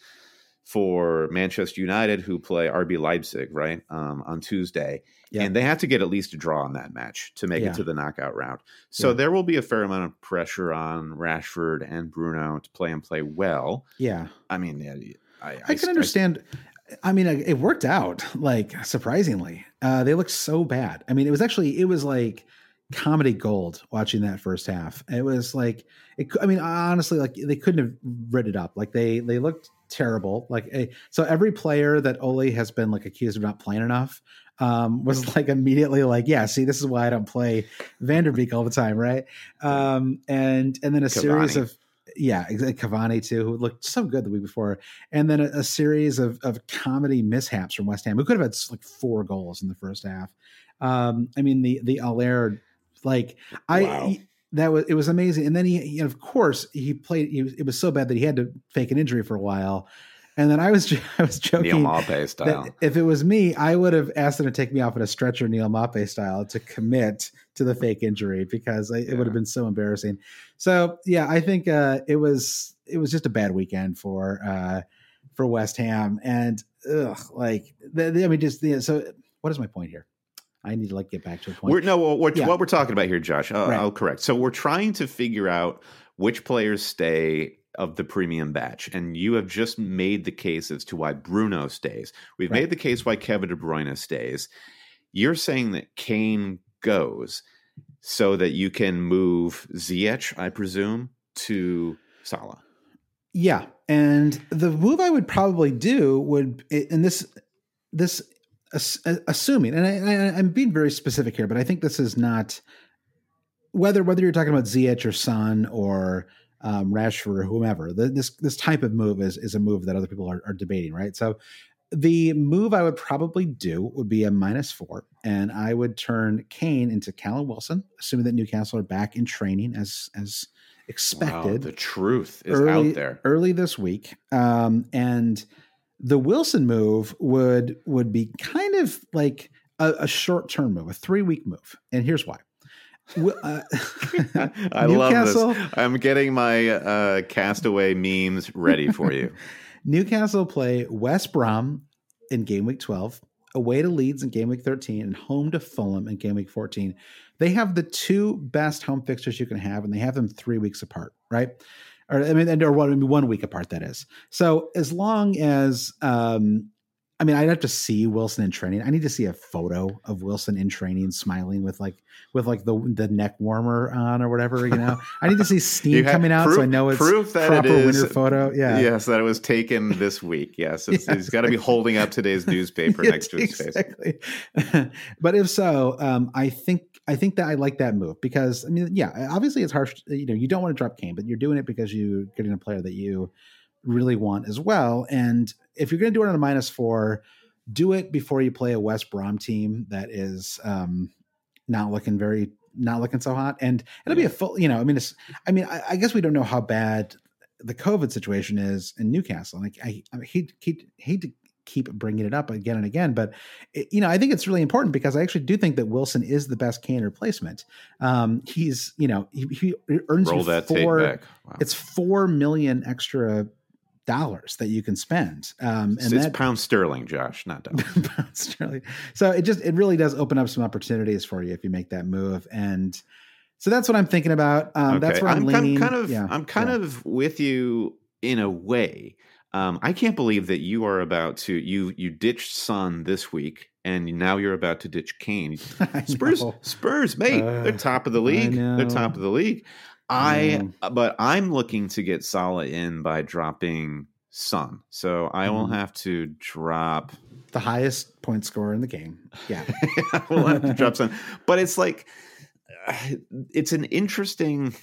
for Manchester United, who play RB Leipzig, right, on Tuesday. Yeah. And they have to get at least a draw on that match to make it to the knockout round. So there will be a fair amount of pressure on Rashford and Bruno to play well. Yeah. I mean, I can understand. It worked out, like, surprisingly. They looked so bad. I mean, it was like comedy gold watching that first half. It was like, honestly, like, they couldn't have written it up. Like, they looked terrible. Like, so every player that Ole has been like accused of not playing enough was like immediately like, see, this is why I don't play Van der Beek all the time, right? And then a Cavani. Series of Cavani too, who looked so good the week before, and then a series of comedy mishaps from West Ham, who could have had like 4 goals in the first half. The Aller, like, it was amazing. And then he of course he played. It was so bad that he had to fake an injury for a while. And then I was joking. Neil Maupay style. If it was me, I would have asked him to take me off in a stretcher, Neil Maupay style, to commit to the fake injury, because it would have been so embarrassing. So I think it was just a bad weekend for West Ham. And so what is my point here? I need to get back to a point. What we're talking about here, Josh, I'll correct. So we're trying to figure out which players stay of the premium batch, and you have just made the case as to why Bruno stays. We've made the case why Kevin De Bruyne stays. You're saying that Kane goes so that you can move Ziyech, I presume, to Salah. Yeah, and the move I would probably do would, and this assuming, and I'm being very specific here, but I think this is not whether you're talking about Ziyech or Son or Rashford or whomever. This type of move is a move that other people are debating, right? So the move I would probably do would be a -4, and I would turn Kane into Callum Wilson, assuming that Newcastle are back in training as expected. Wow, the truth is out there early this week, and the Wilson move would be kind of like a short-term move, a 3-week move, and here's why. I love this. I'm getting my Castaway memes ready for you. Newcastle play West Brom in game week 12, away to Leeds in game week 13, and home to Fulham in game week 14. They have the 2 best home fixtures you can have, and they have them 3 weeks apart, right? Or 1 week apart, that is. So as long as I'd have to see Wilson in training. I need to see a photo of Wilson in training, smiling with the neck warmer on or whatever. I need to see steam coming out, so I know it's proof that proper it is, winter photo. Yeah, yes, that it was taken this week. Yes, he's got to be holding up today's newspaper next to his face. But if so, I think I think that I like that move because, I mean, yeah, obviously it's harsh. You don't want to drop Kane, but you're doing it because you're getting a player that you really want as well. And if you're going to do it on a -4, do it before you play a West Brom team that is not looking so hot. And it'll be a full, I guess we don't know how bad the COVID situation is in Newcastle. Like I hate to keep bringing it up again and again, but I think it's really important because I actually do think that Wilson is the best Kane replacement. He's, he earns Roll you that tape back. Wow. It's $4 million extra dollars that you can spend. And it's pound sterling, Josh, not dollars. Pound sterling. So it really does open up some opportunities for you if you make that move. And so that's what I'm thinking about. Okay. That's where I'm leaning. I'm kind of with you in a way. I can't believe that you are about to you ditched Son this week, and now you're about to ditch Kane. Spurs, mate, they're top of the league. They're top of the league. But I'm looking to get Salah in by dropping Son, so I will have to drop the highest point scorer in the game. Yeah, we'll have to drop Son, but it's like it's an interesting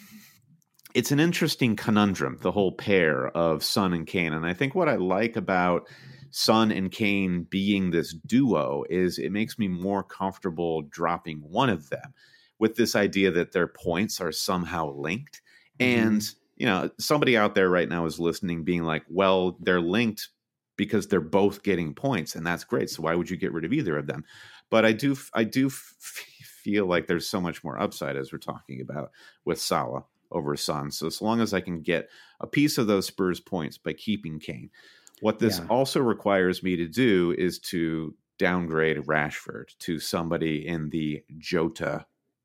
conundrum, the whole pair of Son and Kane. And I think what I like about Son and Kane being this duo is it makes me more comfortable dropping one of them with this idea that their points are somehow linked. And, somebody out there right now is listening being like, well, they're linked because they're both getting points, and that's great. So why would you get rid of either of them? But I do feel like there's so much more upside, as we're talking about, with Salah over Son. So as long as I can get a piece of those Spurs points by keeping Kane, what this also requires me to do is to downgrade Rashford to somebody in the Jota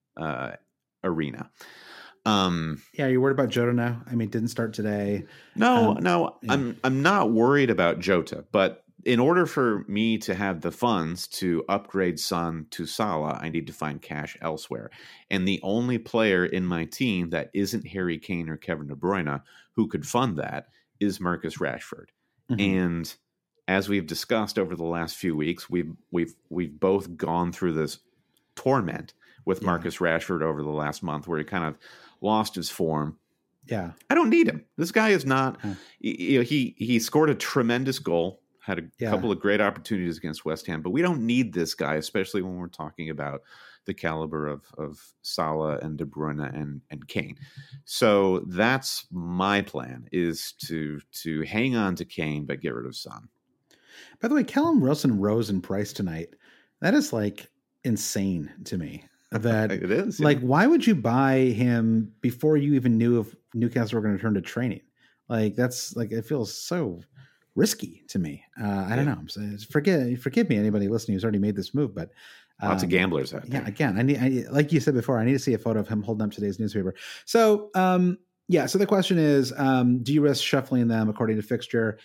arena. You're worried about Jota now? I mean, didn't start today. No, I'm not worried about Jota, but in order for me to have the funds to upgrade Son to Salah, I need to find cash elsewhere. And the only player in my team that isn't Harry Kane or Kevin De Bruyne who could fund that is Marcus Rashford. Mm-hmm. And as we've discussed over the last few weeks, we've both gone through this torment with Marcus Rashford over the last month where he kind of lost his form. Yeah. I don't need him. This guy is not he scored a tremendous goal. Had a couple of great opportunities against West Ham, but we don't need this guy, especially when we're talking about the caliber of Salah and De Bruyne and Kane. So that's my plan, is to hang on to Kane but get rid of Son. By the way, Callum Wilson rose in price tonight. That is like insane to me. That it is. Like, why would you buy him before you even knew if Newcastle were going to return to training? Like, that's like, it feels so risky to me. I don't know. Forgive me, anybody listening who's already made this move, but lots of gamblers out there. Yeah, again, I like you said before, I need to see a photo of him holding up today's newspaper. So, so the question is, do you risk shuffling them according to fixture?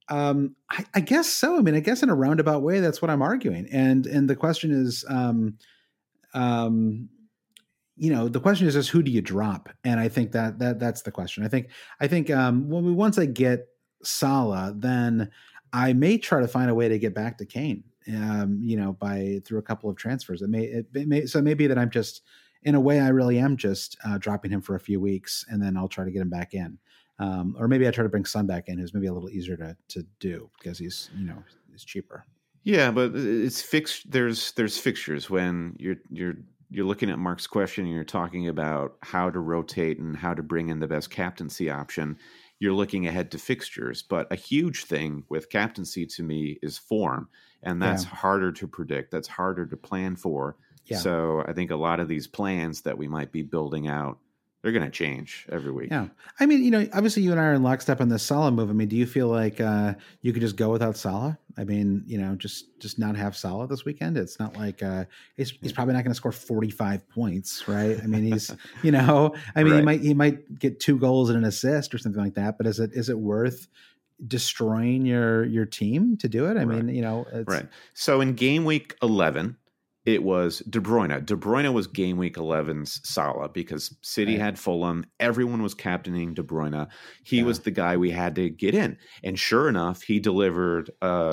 I guess so. I mean, I guess in a roundabout way, that's what I'm arguing. And the question is, the question is just who do you drop? And I think that's the question. I think once I get Salah, then I may try to find a way to get back to Kane, through a couple of transfers. It may be that I'm just, in a way, I really am just dropping him for a few weeks, and then I'll try to get him back in. Or maybe I try to bring Son back in, who's maybe a little easier to do because he's cheaper. Yeah, but it's fixed. There's fixtures when you're looking at Mark's question and you're talking about how to rotate and how to bring in the best captaincy option. You're looking ahead to fixtures, but a huge thing with captaincy to me is form, and that's harder to predict. That's harder to plan for. Yeah. So I think a lot of these plans that we might be building out, they're going to change every week. Yeah. I mean, obviously you and I are in lockstep on this Salah move. I mean, do you feel like you could just go without Salah? I mean, just not have Salah this weekend. It's not like he's probably not going to score 45 points, right? I mean, he's, right. he might get 2 goals and an assist or something like that. But is it worth destroying your team to do it? I mean, it's... Right. So in game week 11, it was De Bruyne. De Bruyne was game week 11's Salah because City had Fulham. Everyone was captaining De Bruyne. He was the guy we had to get in. And sure enough, he delivered a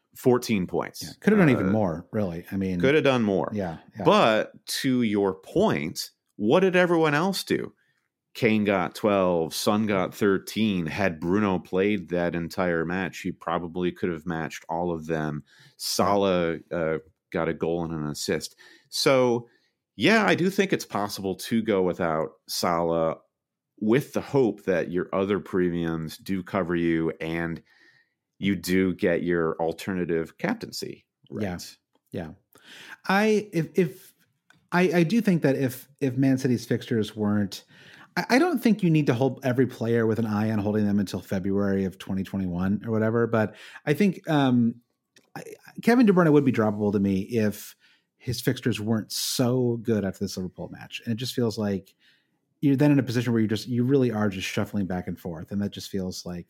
14 points. Yeah. Could have done even more, really. I mean, could have done more. Yeah. But to your point, what did everyone else do? Kane got 12, Son got 13. Had Bruno played that entire match, he probably could have matched all of them. Salah got a goal and an assist. So, yeah, I do think it's possible to go without Salah with the hope that your other premiums do cover you and you do get your alternative captaincy. Right. Yeah. I do think that if Man City's fixtures weren't, I don't think you need to hold every player with an eye on holding them until February of 2021 or whatever. But I think Kevin De Bruyne would be droppable to me if his fixtures weren't so good after this Liverpool match. And it just feels like you're then in a position where you really are just shuffling back and forth. And that just feels like,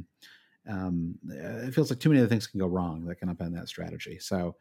it feels like too many other things can go wrong that can upend that strategy. So,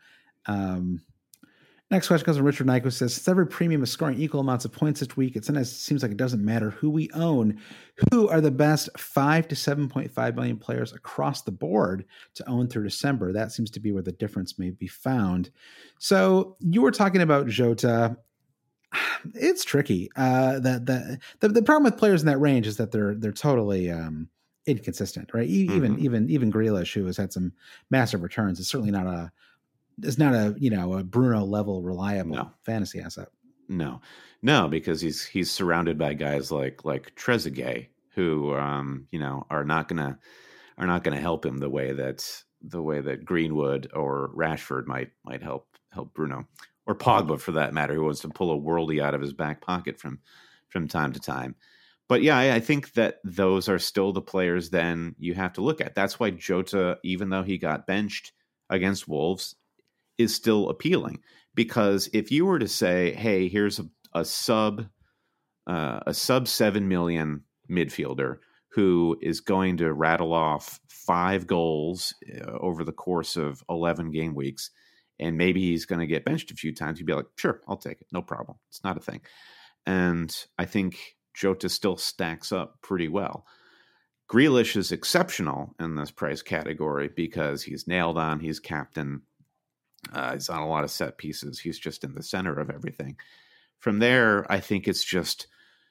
next question comes from Richard Nyko, says, since every premium is scoring equal amounts of points each week, it sometimes seems like it doesn't matter who we own. Who are the best 5 to 7.5 million players across the board to own through December? That seems to be where the difference may be found. So you were talking about Jota. It's tricky. The problem with players in that range is that they're totally inconsistent, right? Even Grealish, who has had some massive returns, is certainly not a Bruno level reliable fantasy asset. No, because he's surrounded by guys like Trezeguet, who are not gonna help him the way that Greenwood or Rashford might help Bruno, or Pogba for that matter, who wants to pull a worldie out of his back pocket from time to time. But yeah, I think that those are still the players then you have to look at. That's why Jota, even though he got benched against Wolves, is still appealing. Because if you were to say, hey, here's a sub 7 million midfielder who is going to rattle off 5 goals over the course of 11 game weeks, and maybe he's going to get benched a few times, you'd be like, sure, I'll take it. No problem. It's not a thing. And I think Jota still stacks up pretty well. Grealish is exceptional in this price category because he's nailed on. He's captain. He's on a lot of set pieces. He's just in the center of everything. From there, I think it's just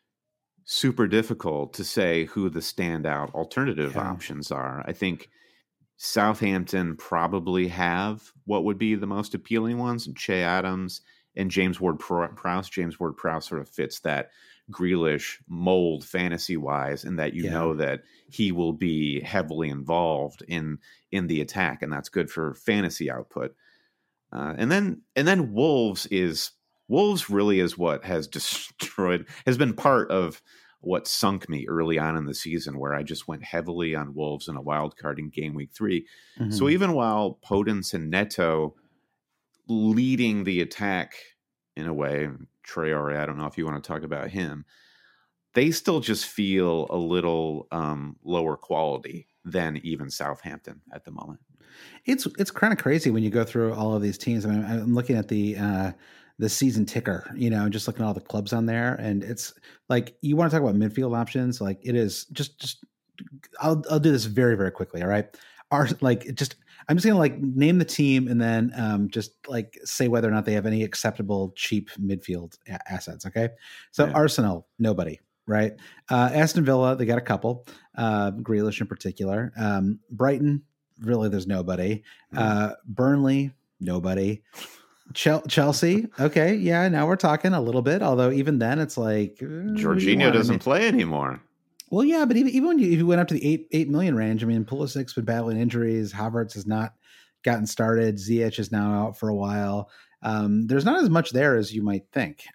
super difficult to say who the standout alternative options are. I think Southampton probably have what would be the most appealing ones, and Che Adams and James Ward-Prowse. James Ward-Prowse sort of fits that Grealish mold fantasy-wise, in that you know that he will be heavily involved in the attack, and that's good for fantasy output. And then Wolves really is what has been part of what sunk me early on in the season, where I just went heavily on Wolves in a wild card in game week 3. Mm-hmm. So even while Podence and Neto leading the attack in a way, Traore, I don't know if you want to talk about him, they still just feel a little lower quality than even Southampton at the moment. It's kind of crazy when you go through all of these teams. I mean, I'm looking at the season ticker, just looking at all the clubs on there, and it's like, you want to talk about midfield options. Like, it is just I'll do this very, very quickly. All right. I'm just going to name the team and then just say whether or not they have any acceptable cheap midfield assets. Okay. So Arsenal, nobody, right? Aston Villa, they got a couple, Grealish in particular. Brighton, really, there's nobody. Burnley, nobody. Chelsea, okay, yeah, now we're talking a little bit. Although even then, it's like Jorginho doesn't play anymore. Well, yeah, but even when if you went up to the 8 million range, I mean, Pulisic's been battling injuries. Havertz has not gotten started. Ziyech is now out for a while. There's not as much there as you might think.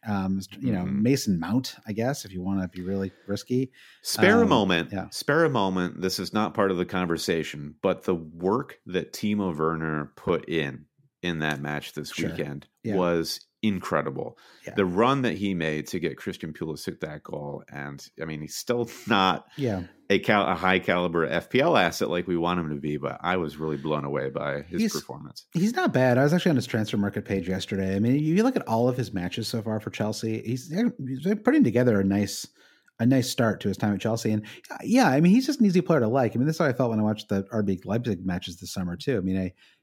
Mason Mount, I guess, if you want to be really risky. Spare a moment. This is not part of the conversation, but the work that Timo Werner put in that match this weekend was incredible. Yeah. The run that he made to get Christian Pulisic that goal, and I mean, he's still not a high caliber FPL asset like we want him to be, but I was really blown away by his performance. He's not bad. I was actually on his transfer market page yesterday. I mean, you look at all of his matches so far for Chelsea, he's putting together a nice start to his time at Chelsea. And I mean, he's just an easy player to like. I mean, this is how I felt when I watched the RB Leipzig matches this summer too. I mean,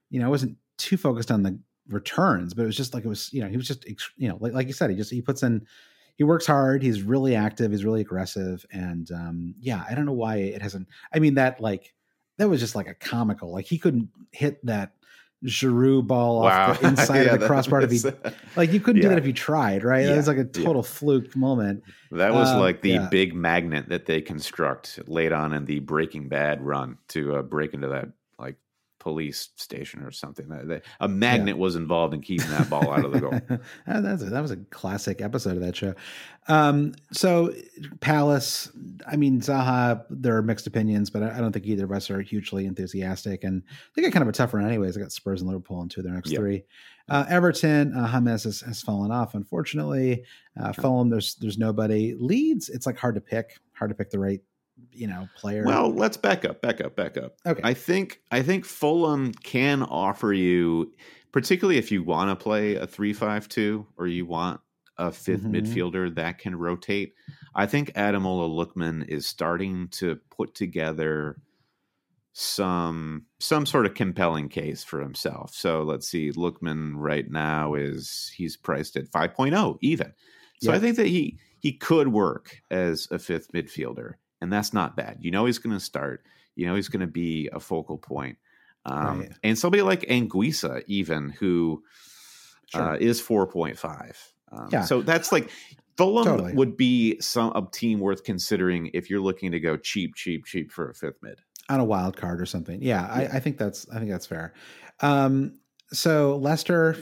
I wasn't too focused on the returns, but it was just like, he was just, like you said, he works hard. He's really active. He's really aggressive. And I don't know why it hasn't, that was just like a comical, like he couldn't hit that Giroud ball off the inside of the crossbar to be like, you couldn't do that if you tried, right? Yeah. That was like a total fluke moment. That was like the big magnet that they construct late on in the Breaking Bad run to break into that like police station or something. A magnet was involved in keeping that ball out of the goal. That was a classic episode of that show. So Palace, Zaha, there are mixed opinions, but I don't think either of us are hugely enthusiastic. And they got kind of a tough run anyways. They got Spurs and Liverpool in 2 of their next 3. Everton, James has fallen off, unfortunately. Fulham, there's nobody. Leeds, it's like hard to pick the right player. Well, let's back up. Okay. I think Fulham can offer you, particularly if you want to play a 3-5-2 or you want a fifth midfielder that can rotate. I think Ademola Lookman is starting to put together some sort of compelling case for himself. So let's see, Lookman right now he's priced at 5.0 even. So I think that he could work as a fifth midfielder. And that's not bad. He's going to start. He's going to be a focal point. And somebody like Anguissa, even, who is 4.5. So that's like Fulham would be a team worth considering if you're looking to go cheap for a fifth mid on a wild card or something. I think that's fair. So Leicester,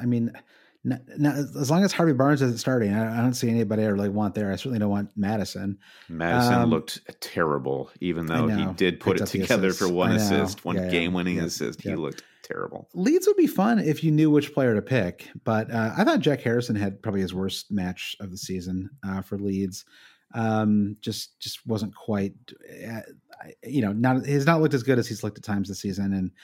as long as Harvey Barnes isn't starting, I don't see anybody I really want there. I certainly don't want Maddison. Maddison looked terrible, even though he did put it together for one assist, one game-winning assist. He looked terrible. Leeds would be fun if you knew which player to pick, but I thought Jack Harrison had probably his worst match of the season for Leeds. Just wasn't quite, he's not looked as good as he's looked at times this season, and.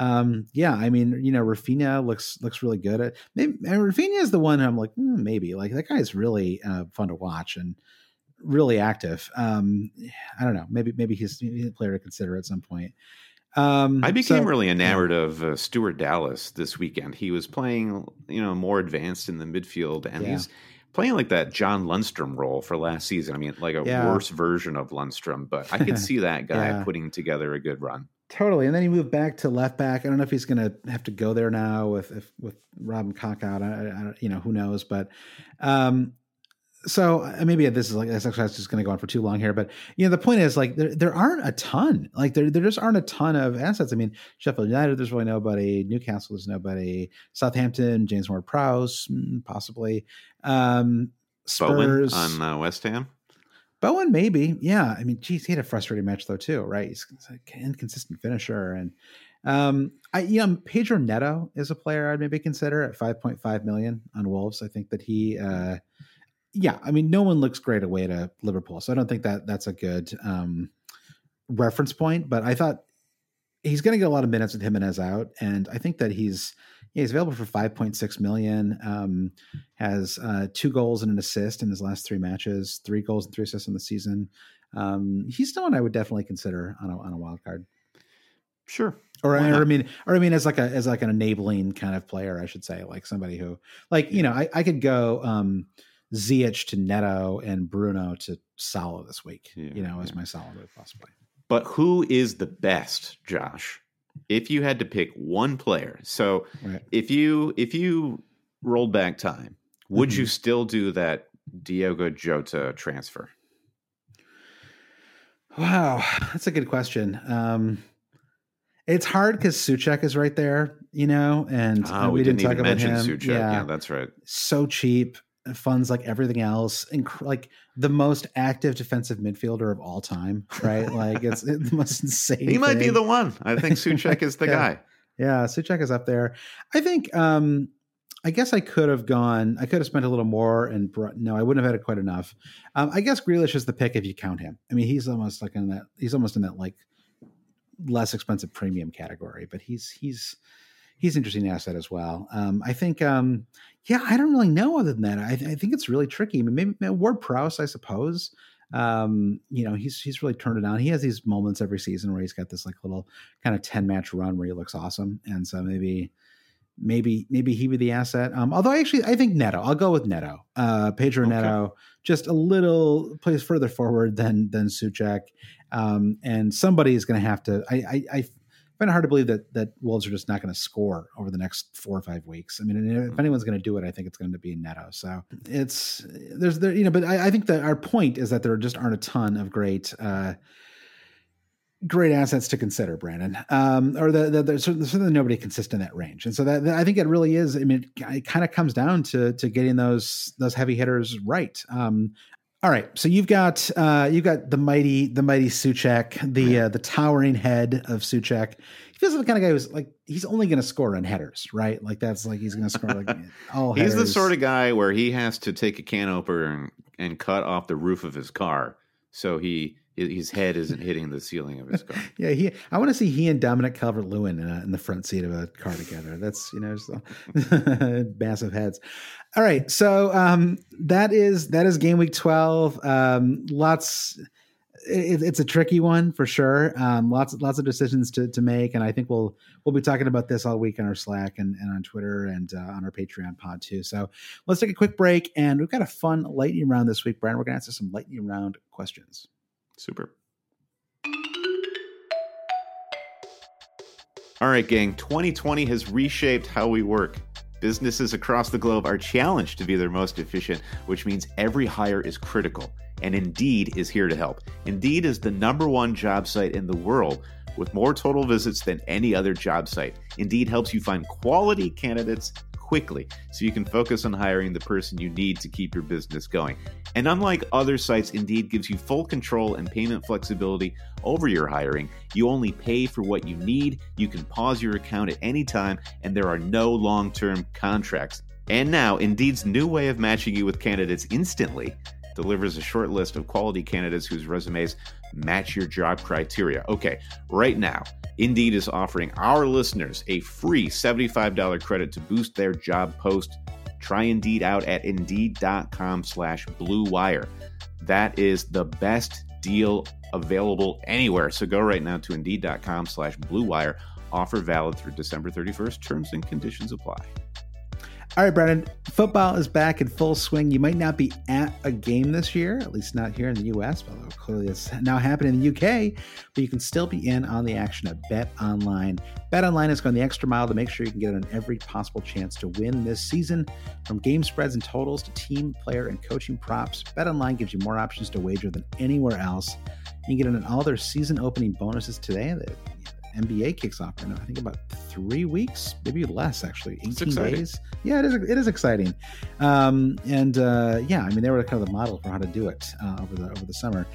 Rafinha looks really good at maybe. Rafinha is the one I'm like, maybe like that guy's really fun to watch and really active. I don't know. Maybe he's a player to consider at some point. I became really enamored of Stuart Dallas this weekend. He was playing, more advanced in the midfield, and he's playing like that John Lundstrom role for last season. Like a worse version of Lundstrom, but I could see that guy putting together a good run. Totally. And then he moved back to left back. I don't know if he's going to have to go there now with Robin Koch out. I who knows, but, so maybe this exercise is just going to go on for too long here, but the point is like, there aren't a ton, like there just aren't a ton of assets. Sheffield United, there's really nobody. Newcastle, there's nobody. Southampton, James Ward-Prowse, possibly. Spurs Bowen on West Ham. Bowen, maybe. Yeah. He had a frustrating match though too, right? He's an inconsistent finisher. And, Pedro Neto is a player I'd maybe consider at 5.5 million on Wolves. I think that he, no one looks great away to Liverpool. So I don't think that's a good, reference point, but I thought he's going to get a lot of minutes with Jimenez out. And I think that he's available for 5.6 million, has 2 goals and an assist in his last 3 matches, 3 goals and 3 assists in the season. He's someone I would definitely consider on a wild card. Sure. As like an enabling kind of player, I should say, like somebody who I could go, Ziyech to Neto and Bruno to Salah this week, as my Salah move possibly. But who is the best, Josh? If you had to pick one player, so if you rolled back time, would you still do that Diogo Jota transfer? Wow, that's a good question. It's hard because Souček is right there, and we didn't even mention Souček. Yeah, that's right. So cheap. Funds like everything else, like the most active defensive midfielder of all time, right? Like it's the most insane. He might be the one. I think Souček is the guy. Yeah, Souček is up there. I think. I guess I could have spent a little more, and I wouldn't have had it quite enough. I guess Grealish is the pick if you count him. He's almost in that like less expensive premium category, but he's interesting asset as well. I think, I don't really know other than that. I think it's really tricky. Maybe Ward-Prowse, I suppose. He's really turned it on. He has these moments every season where he's got this like little kind of 10-match run where he looks awesome. And so maybe he be the asset. Although I think Neto. I'll go with Neto. Pedro Neto, just a little plays further forward than Souček. And somebody is going to have to. I find it hard to believe that Wolves are just not going to score over the next 4 or 5 weeks. I mean, if anyone's going to do it, I think it's going to be Neto. So but I think that our point is that there just aren't a ton of great assets to consider, Brandon, or there's certainly nobody consistent in that range. And so that I think it really is. I mean, it kind of comes down to getting those heavy hitters right. All right, so you've got the mighty Souček, the towering head of Souček. He feels like the kind of guy who's like he's only going to score on headers, right? Like that's like he's going to score like all headers. He's the sort of guy where he has to take a can opener and cut off the roof of his car, so his head isn't hitting the ceiling of his car. Yeah, I want to see he and Dominic Calvert-Lewin in the front seat of a car together. That's massive heads. All right, so that is game week 12. It's a tricky one for sure. Lots of decisions to make, and I think we'll be talking about this all week on our Slack and on Twitter and on our Patreon pod too. So let's take a quick break, and we've got a fun lightning round this week, Brian. We're going to answer some lightning round questions. Super. All right, gang. 2020 has reshaped how we work. Businesses across the globe are challenged to be their most efficient, which means every hire is critical. And Indeed is here to help. Indeed is the #1 job site in the world with more total visits than any other job site. Indeed helps you find quality candidates quickly so you can focus on hiring the person you need to keep your business going. And unlike other sites, Indeed gives you full control and payment flexibility over your hiring. You only pay for what you need. You can pause your account at any time, and there are no long-term contracts. And now, Indeed's new way of matching you with candidates instantly delivers a short list of quality candidates whose resumes match your job criteria. Okay, right now, Indeed is offering our listeners a free $75 credit to boost their job post. Try Indeed out at Indeed.com/Blue Wire. That is the best deal available anywhere. So go right now to Indeed.com/Blue Wire. Offer valid through December 31st. Terms and conditions apply. All right, Brennan, football is back in full swing. You might not be at a game this year, at least not here in the U.S., although clearly it's now happening in the U.K., but you can still be in on the action at BetOnline. BetOnline is going the extra mile to make sure you can get on every possible chance to win this season. From game spreads and totals to team, player, and coaching props, BetOnline gives you more options to wager than anywhere else. You can get in on all their season opening bonuses today. The NBA kicks off in, I think, about 3 weeks, maybe less, actually. 18 days. Yeah, it is exciting. I mean, they were kind of the model for how to do it over the summer.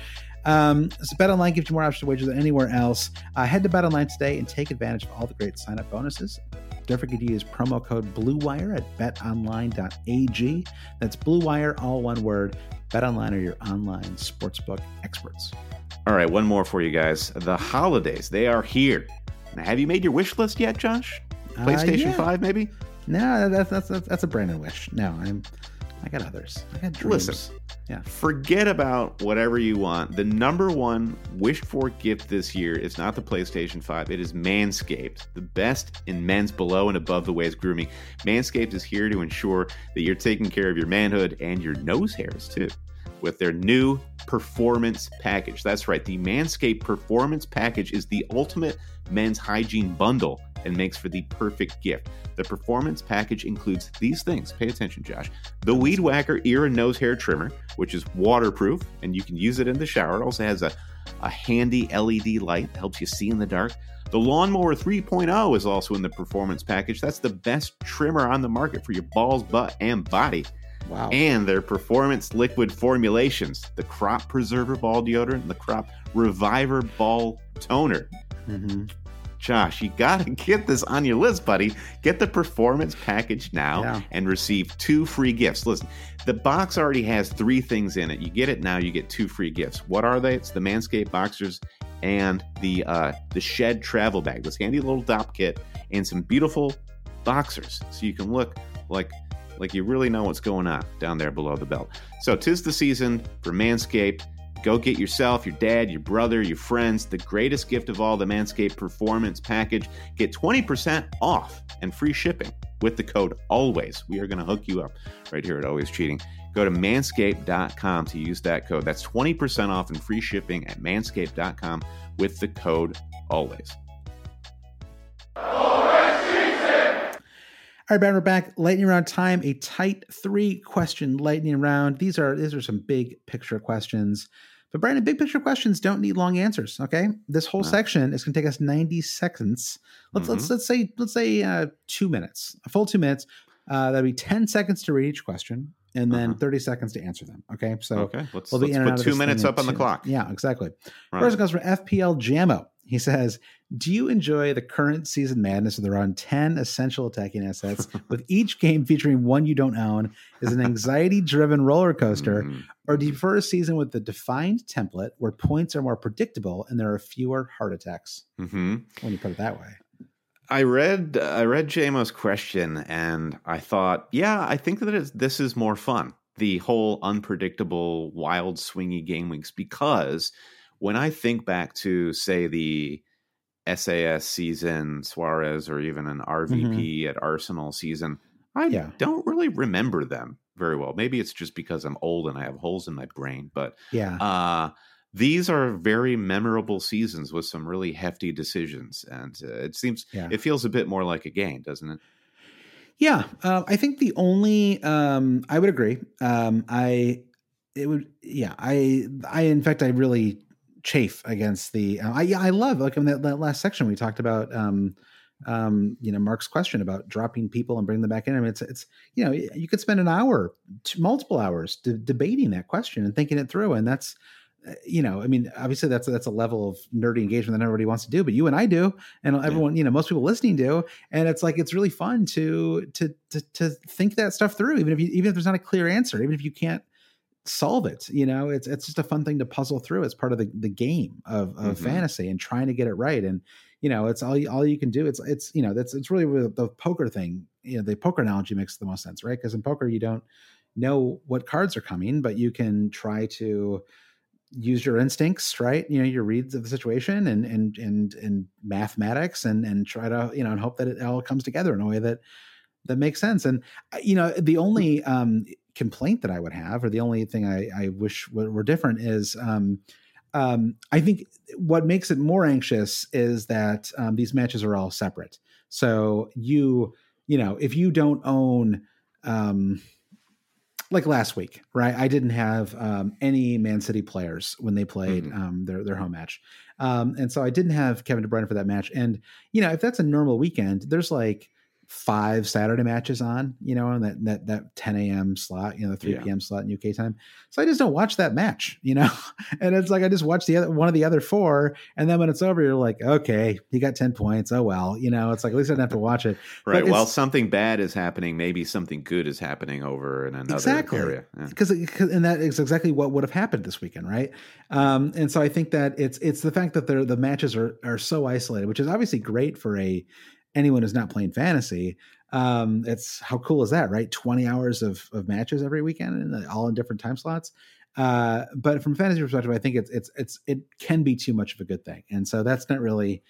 So BetOnline gives you more options to wager than anywhere else. Head to BetOnline today and take advantage of all the great sign-up bonuses. Don't forget to use promo code BlueWire at betonline.ag. That's BlueWire, all one word. BetOnline are your online sportsbook experts. All right, one more for you guys. The holidays, they are here. Now, have you made your wish list yet, Josh? PlayStation 5, maybe? No, that's a Brandon wish. No, I got others. I got dreams. Listen, yeah. Forget about whatever you want. The #1 wished for gift this year is not the PlayStation 5. It is Manscaped, the best in men's below and above the waist grooming. Manscaped is here to ensure that you're taking care of your manhood and your nose hairs, too, with their new Performance Package. That's right. The Manscaped Performance Package is the ultimate men's hygiene bundle and makes for the perfect gift. The Performance Package includes these things. Pay attention, Josh. The Weed Whacker ear and nose hair trimmer, which is waterproof, and you can use it in the shower. It also has a handy LED light that helps you see in the dark. The Lawnmower 3.0 is also in the Performance Package. That's the best trimmer on the market for your balls, butt, and body. Wow. And their performance liquid formulations, the Crop Preserver Ball Deodorant and the Crop Reviver Ball Toner. Mm-hmm. Josh, you got to get this on your list, buddy. Get the Performance Package now and receive 2 free gifts. Listen, the box already has 3 things in it. You get it now, you get 2 free gifts. What are they? It's the Manscaped Boxers and the Shed Travel Bag, this handy little dop kit, and some beautiful boxers so you can look like you really know what's going on down there below the belt. So 'tis the season for Manscaped. Go get yourself, your dad, your brother, your friends the greatest gift of all, the Manscaped Performance Package. Get 20% off and free shipping with the code ALWAYS. We are going to hook you up right here at Always Cheating. Go to manscaped.com to use that code. That's 20% off and free shipping at manscaped.com with the code ALWAYS. All right, Brad, we're back. Lightning round time. A tight 3-question lightning round. These are some big picture questions. But Brandon, big picture questions don't need long answers. Okay, this whole section is going to take us 90 seconds. Let's say 2 minutes, a full 2 minutes. That'd be 10 seconds to read each question, and then 30 seconds to answer them. Okay, so let's put 2 minutes up on the clock. Yeah, exactly. Right. First comes from FPL Jammo. He says, do you enjoy the current season madness of around 10 essential attacking assets with each game featuring one you don't own is an anxiety-driven roller coaster, or do you prefer a season with a defined template where points are more predictable and there are fewer heart attacks? When you put it that way. I read JMO's question and I thought, yeah, I think that this is more fun. The whole unpredictable, wild, swingy game weeks, because when I think back to, say, the SAS season, Suarez, or even an RVP at Arsenal season, I don't really remember them very well. Maybe it's just because I'm old and I have holes in my brain. But these are very memorable seasons with some really hefty decisions. And it feels a bit more like a game, doesn't it? Yeah. I think the only, I would agree. I in fact, I really chafe against the I love, like in that last section we talked about Mark's question about dropping people and bringing them back in. I mean, it's you could spend an hour, multiple hours debating that question and thinking it through, and that's I mean, obviously that's a level of nerdy engagement that everybody wants to do, but you and I do, and everyone, most people listening do, and it's like it's really fun to think that stuff through, even if there's not a clear answer, even if you can't solve it. It's just a fun thing to puzzle through as part of the game of fantasy and trying to get it right. And it's all you can do. It's really the poker thing. The poker analogy makes the most sense, right? Because in poker you don't know what cards are coming, but you can try to use your instincts, right? Your reads of the situation and mathematics and try to and hope that it all comes together in a way that makes sense. And the only complaint that I would have, or the only thing I wish were different, is I think what makes it more anxious is that these matches are all separate. So if you don't own, like last week, right? I didn't have any Man City players when they played their home match. And so I didn't have Kevin De Bruyne for that match. And, if that's a normal weekend, there's like 5 Saturday matches on, on that 10 a.m. slot, the 3 p.m. slot in UK time. So I just don't watch that match, and it's like I just watch one of the other 4, and then when it's over, you're like, okay, he got 10 points. Oh well, it's like at least I don't have to watch it. Right. While something bad is happening, maybe something good is happening over in another area. Because and that is exactly what would have happened this weekend, right? And so I think that it's the fact that the matches are so isolated, which is obviously great for anyone who's not playing fantasy. It's how cool is that, right? 20 hours of matches every weekend, and all in different time slots. But from a fantasy perspective, I think it can be too much of a good thing. And so that's not really,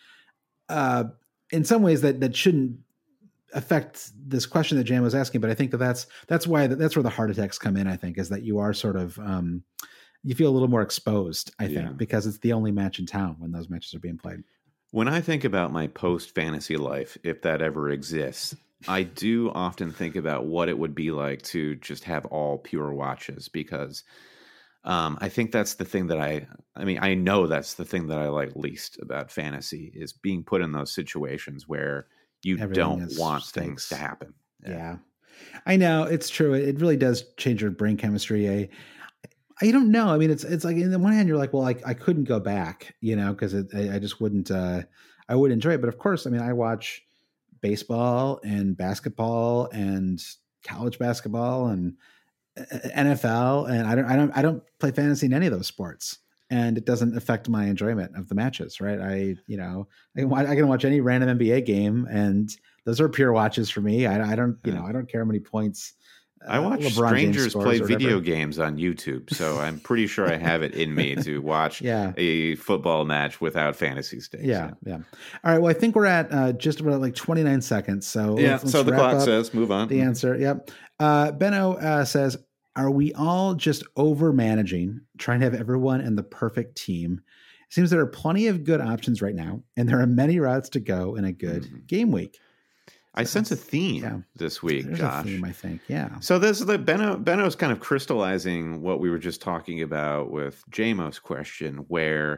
in some ways that shouldn't affect this question that Jan was asking. But I think that's where the heart attacks come in. I think is that you are sort of, you feel a little more exposed, I think, because it's the only match in town when those matches are being played. When I think about my post-fantasy life, if that ever exists, I do often think about what it would be like to just have all pure watches, because I think that's the thing that I know that's the thing that I like least about fantasy, is being put in those situations where you don't want things to happen. Yeah. I know, it's true. It really does change your brain chemistry. I don't know. I mean, it's like, on the one hand, you're like, well, I couldn't go back, because I just wouldn't, I would enjoy it. But of course, I mean, I watch baseball and basketball and college basketball and NFL, and I don't play fantasy in any of those sports, and it doesn't affect my enjoyment of the matches, right? I can watch any random NBA game, and those are pure watches for me. I don't care how many points I watch LeBron strangers James play scores or video whatever. games on YouTube, so I'm pretty sure I have it in me to watch a football match without fantasy stakes. Yeah. All right. Well, I think we're at just about like 29 seconds. So let's so the wrap clock up says move on. the answer. Yep. Benno says, are we all just over managing, trying to have everyone in the perfect team? It seems there are plenty of good options right now, and there are many routes to go in a good game week. I sense a theme this week, There's Josh. a theme, I think. Yeah. So this is the Benno's kind of crystallizing what we were just talking about with JMO's question, where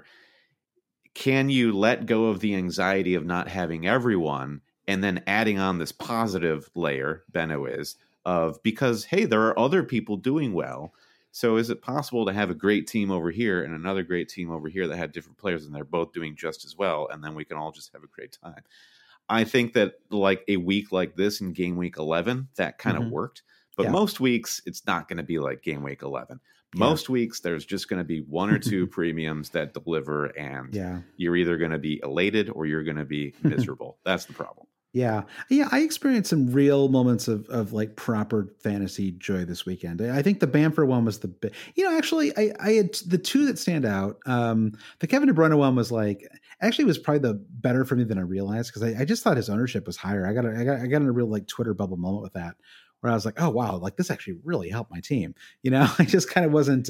can you let go of the anxiety of not having everyone and then adding on this positive layer, Benno is, of because, hey, there are other people doing well. So is it possible to have a great team over here and another great team over here that had different players and they're both doing just as well, and then we can all just have a great time? I think that like a week like this in game week 11, that kind of worked. But most weeks, it's not going to be like game week 11. Most weeks, there's just going to be one or two premiums that deliver, and you're either going to be elated or you're going to be miserable. That's the problem. Yeah. I experienced some real moments of like proper fantasy joy this weekend. I think the Bamford one was actually I had the two that stand out. The Kevin De Bruyne one was like, actually was probably the better for me than I realized, because I just thought his ownership was higher. I got in a real like Twitter bubble moment with that, where I was like, oh wow, like this actually really helped my team. I just kind of wasn't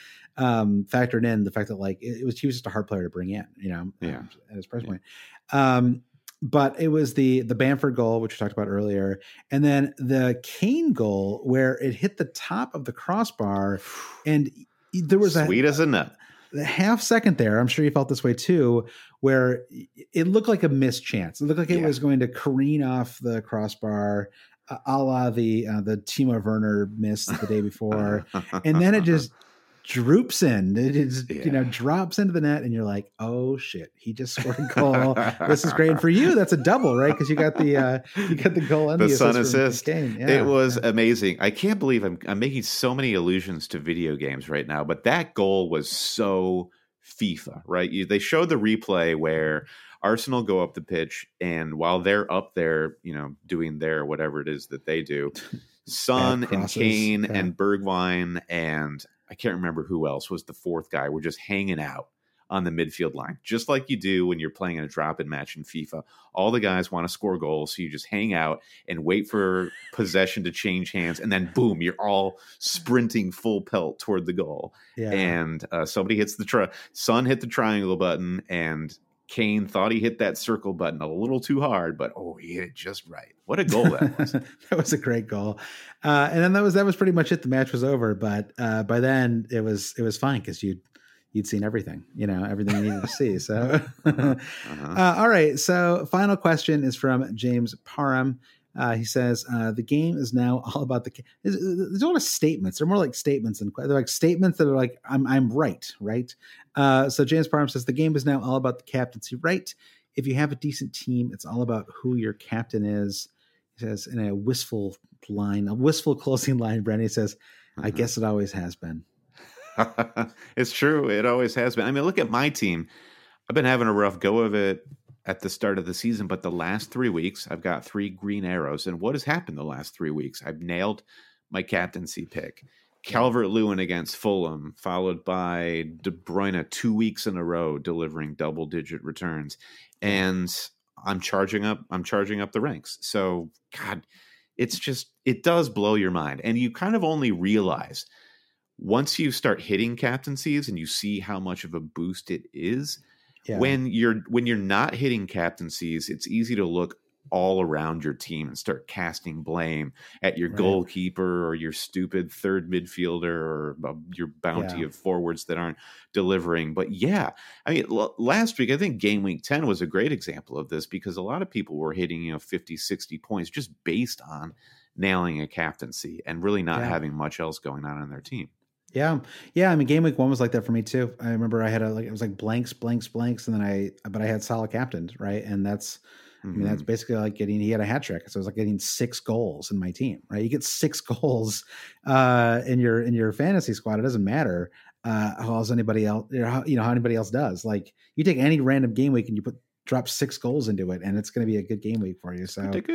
factored in the fact that like he was just a hard player to bring in, at his price point. But it was the Bamford goal, which we talked about earlier, and then the Kane goal where it hit the top of the crossbar, and there was sweet as a nut. The half second there, I'm sure you felt this way too, where it looked like a missed chance. It looked like it was going to careen off the crossbar, a la the Timo Werner missed the day before, and then it just droops in. It just drops into the net, and you're like, oh shit, he just scored a goal. This is great. And for you, that's a double, right? Because you got the goal and the Son assist. Yeah. It was amazing. I can't believe I'm making so many allusions to video games right now, but that goal was so FIFA, right? They showed the replay where Arsenal go up the pitch, and while they're up there, doing their whatever it is that they do, Son and Kane and Bergwijn and I can't remember who else was the fourth guy. We're just hanging out on the midfield line, just like you do when you're playing in a drop-in match in FIFA. All the guys want to score goals, so you just hang out and wait for possession to change hands, and then boom, you're all sprinting full pelt toward the goal. Yeah. And somebody hits Son hit the triangle button, and Kane thought he hit that circle button a little too hard, but he hit it just right. What a goal that was. That was a great goal. And then that was pretty much it. The match was over, but by then it was fine because you'd seen everything, everything you needed to see. So, all right. So final question is from James Parham. He says, the game is now all about there's a lot of statements. They're more like statements, and they're like statements that are like, I'm right. So James Parham says, the game is now all about the captaincy, right? If you have a decent team, it's all about who your captain is. He says in a wistful closing line, Brennan says, I guess it always has been. It's true. It always has been. I mean, look at my team. I've been having a rough go of it at the start of the season, but the last 3 weeks, I've got 3 green arrows. And what has happened the last 3 weeks? I've nailed my captaincy pick. Calvert-Lewin against Fulham, followed by De Bruyne 2 weeks in a row, delivering double-digit returns. And I'm charging up the ranks. So, God, it does blow your mind. And you kind of only realize once you start hitting captaincies and you see how much of a boost it is. Yeah. When you're not hitting captaincies, it's easy to look all around your team and start casting blame at your goalkeeper or your stupid third midfielder or your bounty of forwards that aren't delivering. But I mean, last week, I think game week 10 was a great example of this because a lot of people were hitting 50, 60 points just based on nailing a captaincy and really not having much else going on in their team. Yeah. I mean, game week 1 was like that for me too. I remember I had it was like blanks, and then I had solid captains, right? And that's basically like he had a hat trick. So it was like getting 6 goals in my team, right? You get 6 goals in your fantasy squad. It doesn't matter how else anybody else, how anybody else does. Like you take any random game week and you drop 6 goals into it, and it's going to be a good game week for you. So pretty good.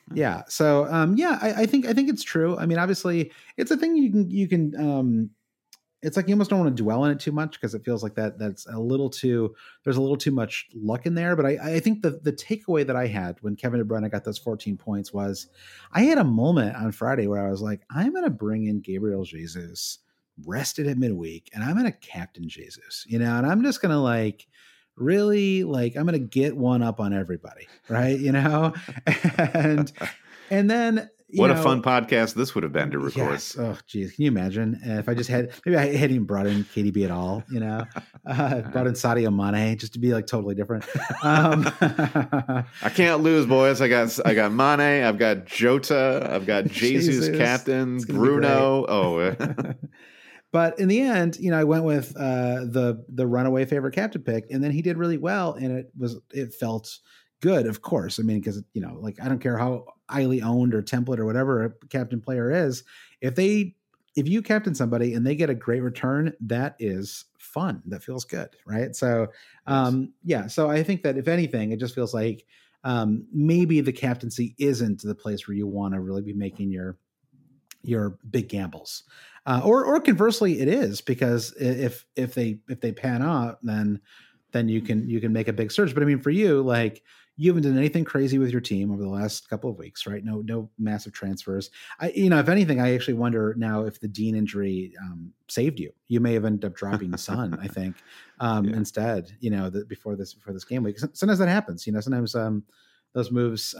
Yeah. So, I think it's true. I mean, obviously it's a thing you can, it's like you almost don't want to dwell on it too much because it feels like there's a little too much luck in there. But I think the takeaway that I had when Kevin De Bruyne got those 14 points was I had a moment on Friday where I was like, I'm going to bring in Gabriel Jesus rested at midweek and I'm going to captain Jesus, and I'm just going to really I'm going to get one up on everybody. Right. and then, what a fun podcast this would have been to record. Yes. Oh, geez. Can you imagine if I just maybe I hadn't even brought in KDB at all, brought in Sadio Mane just to be totally different. I can't lose, boys. I got Mane. I've got Jota. I've got Jesus captain, Bruno. Oh, but in the end, I went with the runaway favorite captain pick, and then he did really well, and it felt good, of course. I mean, because I don't care how highly owned or template or whatever a captain player is, if you captain somebody and they get a great return, that is fun. That feels good, right? So, so I think that if anything, it just feels like maybe the captaincy isn't the place where you want to really be making your big gambles, or conversely, it is, because if they pan out, then you can make a big surge. But I mean, for you, you haven't done anything crazy with your team over the last couple of weeks, right? No massive transfers. If anything, I actually wonder now if the Dean injury saved you. You may have ended up dropping Son, I think, instead. Before this game week. Sometimes that happens. Sometimes those moves,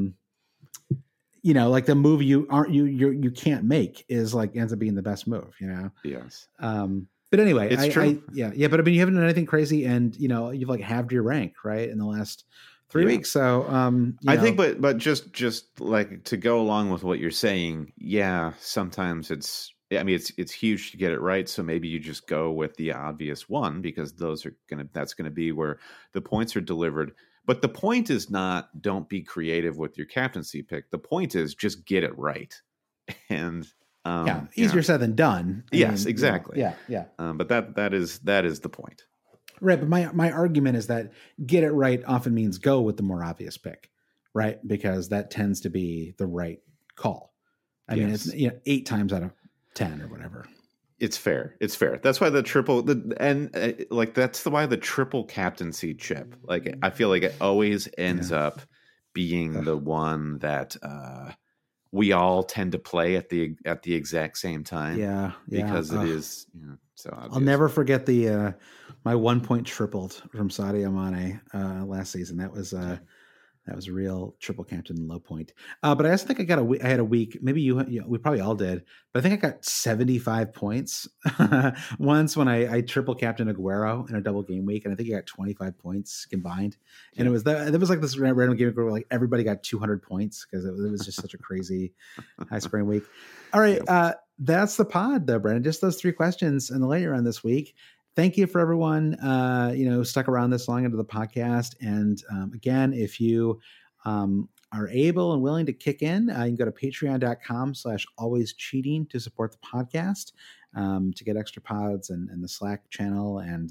the move you can't make is ends up being the best move. Yes. But anyway, it's true. But I mean, you haven't done anything crazy, and you've halved your rank, right, in the last 3 weeks. So I think, but just to go along with what you're saying, sometimes it's huge to get it right. So maybe you just go with the obvious one because that's gonna be where the points are delivered. But the point is not don't be creative with your captaincy pick. The point is just get it right, and easier said than done. Yes, exactly. Yeah. But that is the point. Right, but my argument is that get it right often means go with the more obvious pick, right? Because that tends to be the right call. I mean, it's 8 times out of 10 or whatever. It's fair. That's why why the triple captaincy chip. I feel like it always ends up being the one that we all tend to play at the exact same time. Yeah. Because it is so obvious. I'll never forget the my 1 point tripled from Sadio Mane last season. That was a real triple captain low point. But I also think I had a week. Maybe we probably all did. But I think I got 75 points once when I triple captained Aguero in a double game week, and I think I got 25 points combined. And it was this random game where everybody got 200 points because it was just such a crazy high scoring week. All right, that's the pod though, Brandon. Just those 3 questions in the late round this week. Thank you for everyone, stuck around this long into the podcast. And again, if you are able and willing to kick in, you can go to patreon.com/alwayscheating to support the podcast, to get extra pods and the Slack channel and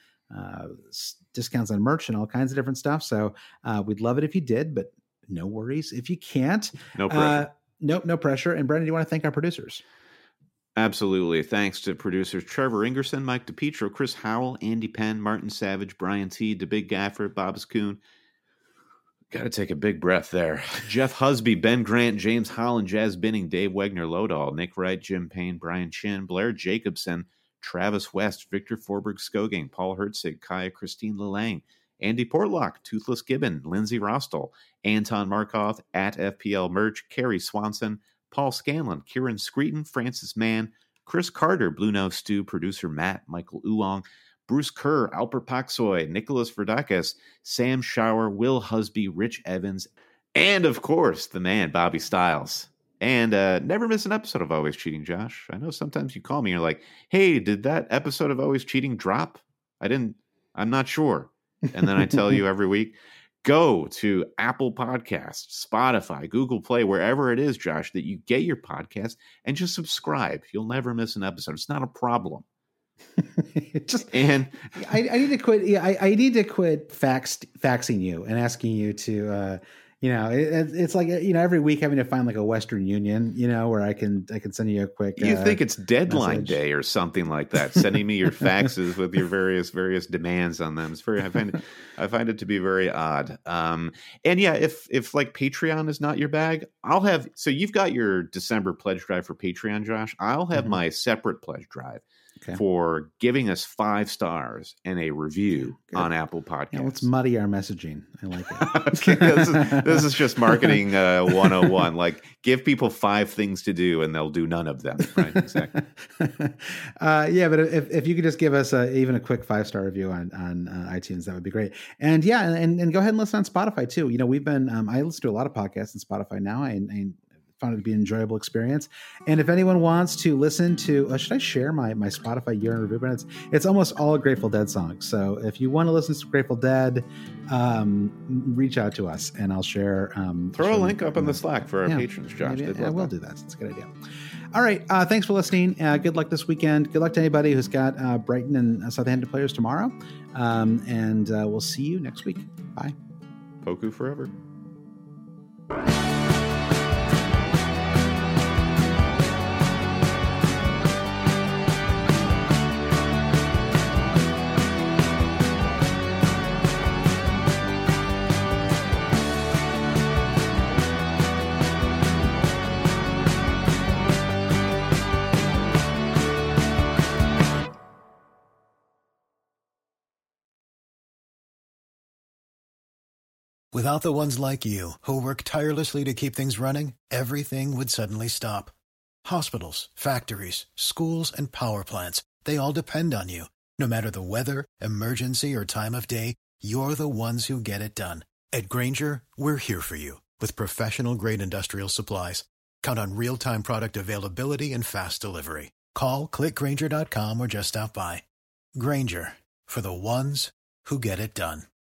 discounts on merch and all kinds of different stuff. So we'd love it if you did, but no worries if you can't. No pressure. No pressure. And Brendan, do you want to thank our producers? Absolutely. Thanks to producers Trevor Ingerson, Mike DePietro, Chris Howell, Andy Penn, Martin Savage, Brian T., the Big Gaffer, Bob Ascoon. Got to take a big breath there. Jeff Husby, Ben Grant, James Holland, Jazz Binning, Dave Wegner, Lodahl, Nick Wright, Jim Payne, Brian Chin, Blair Jacobson, Travis West, Victor Forberg Skoging, Paul Hertzig, Kaya Christine Lelang, Andy Portlock, Toothless Gibbon, Lindsay Rostel, Anton Markov, at FPL Merch, Carrie Swanson, Paul Scanlon, Kieran Screeton, Francis Mann, Chris Carter, Blue Nose Stew, producer Matt, Michael Oolong, Bruce Kerr, Alper Paksoy, Nicholas Verdakis, Sam Shower, Will Husby, Rich Evans, and of course, the man, Bobby Stiles. And never miss an episode of Always Cheating, Josh. I know sometimes you call me and you're like, hey, did that episode of Always Cheating drop? I'm not sure. And then I tell you every week, go to Apple Podcasts, Spotify, Google Play, wherever it is, Josh, that you get your podcast, and just subscribe. You'll never miss an episode. It's not a problem. I need to quit. Yeah, I need to quit faxing you and asking you to It's like, every week having to find like a Western Union, where I can send you a quick. You think it's deadline message. day or something like that? Sending me your faxes with your various demands on them. It's very. I find it to be very odd. And yeah, if like Patreon is not your bag, I'll have. So you've got your December pledge drive for Patreon, Josh. I'll have my separate pledge drive. Okay. For giving us 5 stars and a review on Apple Podcasts. Yeah, let's muddy our messaging. I like it. Okay, this is just marketing 101. Like, give people 5 things to do and they'll do none of them. Right? Exactly. But if you could just give us even a quick 5-star review on iTunes, that would be great. And and go ahead and listen on Spotify too. We've been I listen to a lot of podcasts on Spotify now. I found it to be an enjoyable experience. And if anyone wants to listen to, should I share my Spotify year in review? But it's almost all Grateful Dead songs. So if you want to listen to Grateful Dead, reach out to us and I'll share. Throw a link up in the Slack for our patrons, Josh. I will do that. It's a good idea. All right. Thanks for listening. Good luck this weekend. Good luck to anybody who's got Brighton and Southampton players tomorrow. And we'll see you next week. Bye. Poku forever. Without the ones like you, who work tirelessly to keep things running, everything would suddenly stop. Hospitals, factories, schools, and power plants, they all depend on you. No matter the weather, emergency, or time of day, you're the ones who get it done. At Grainger, we're here for you with professional-grade industrial supplies. Count on real-time product availability and fast delivery. Call, click Grainger.com, or just stop by. Grainger, for the ones who get it done.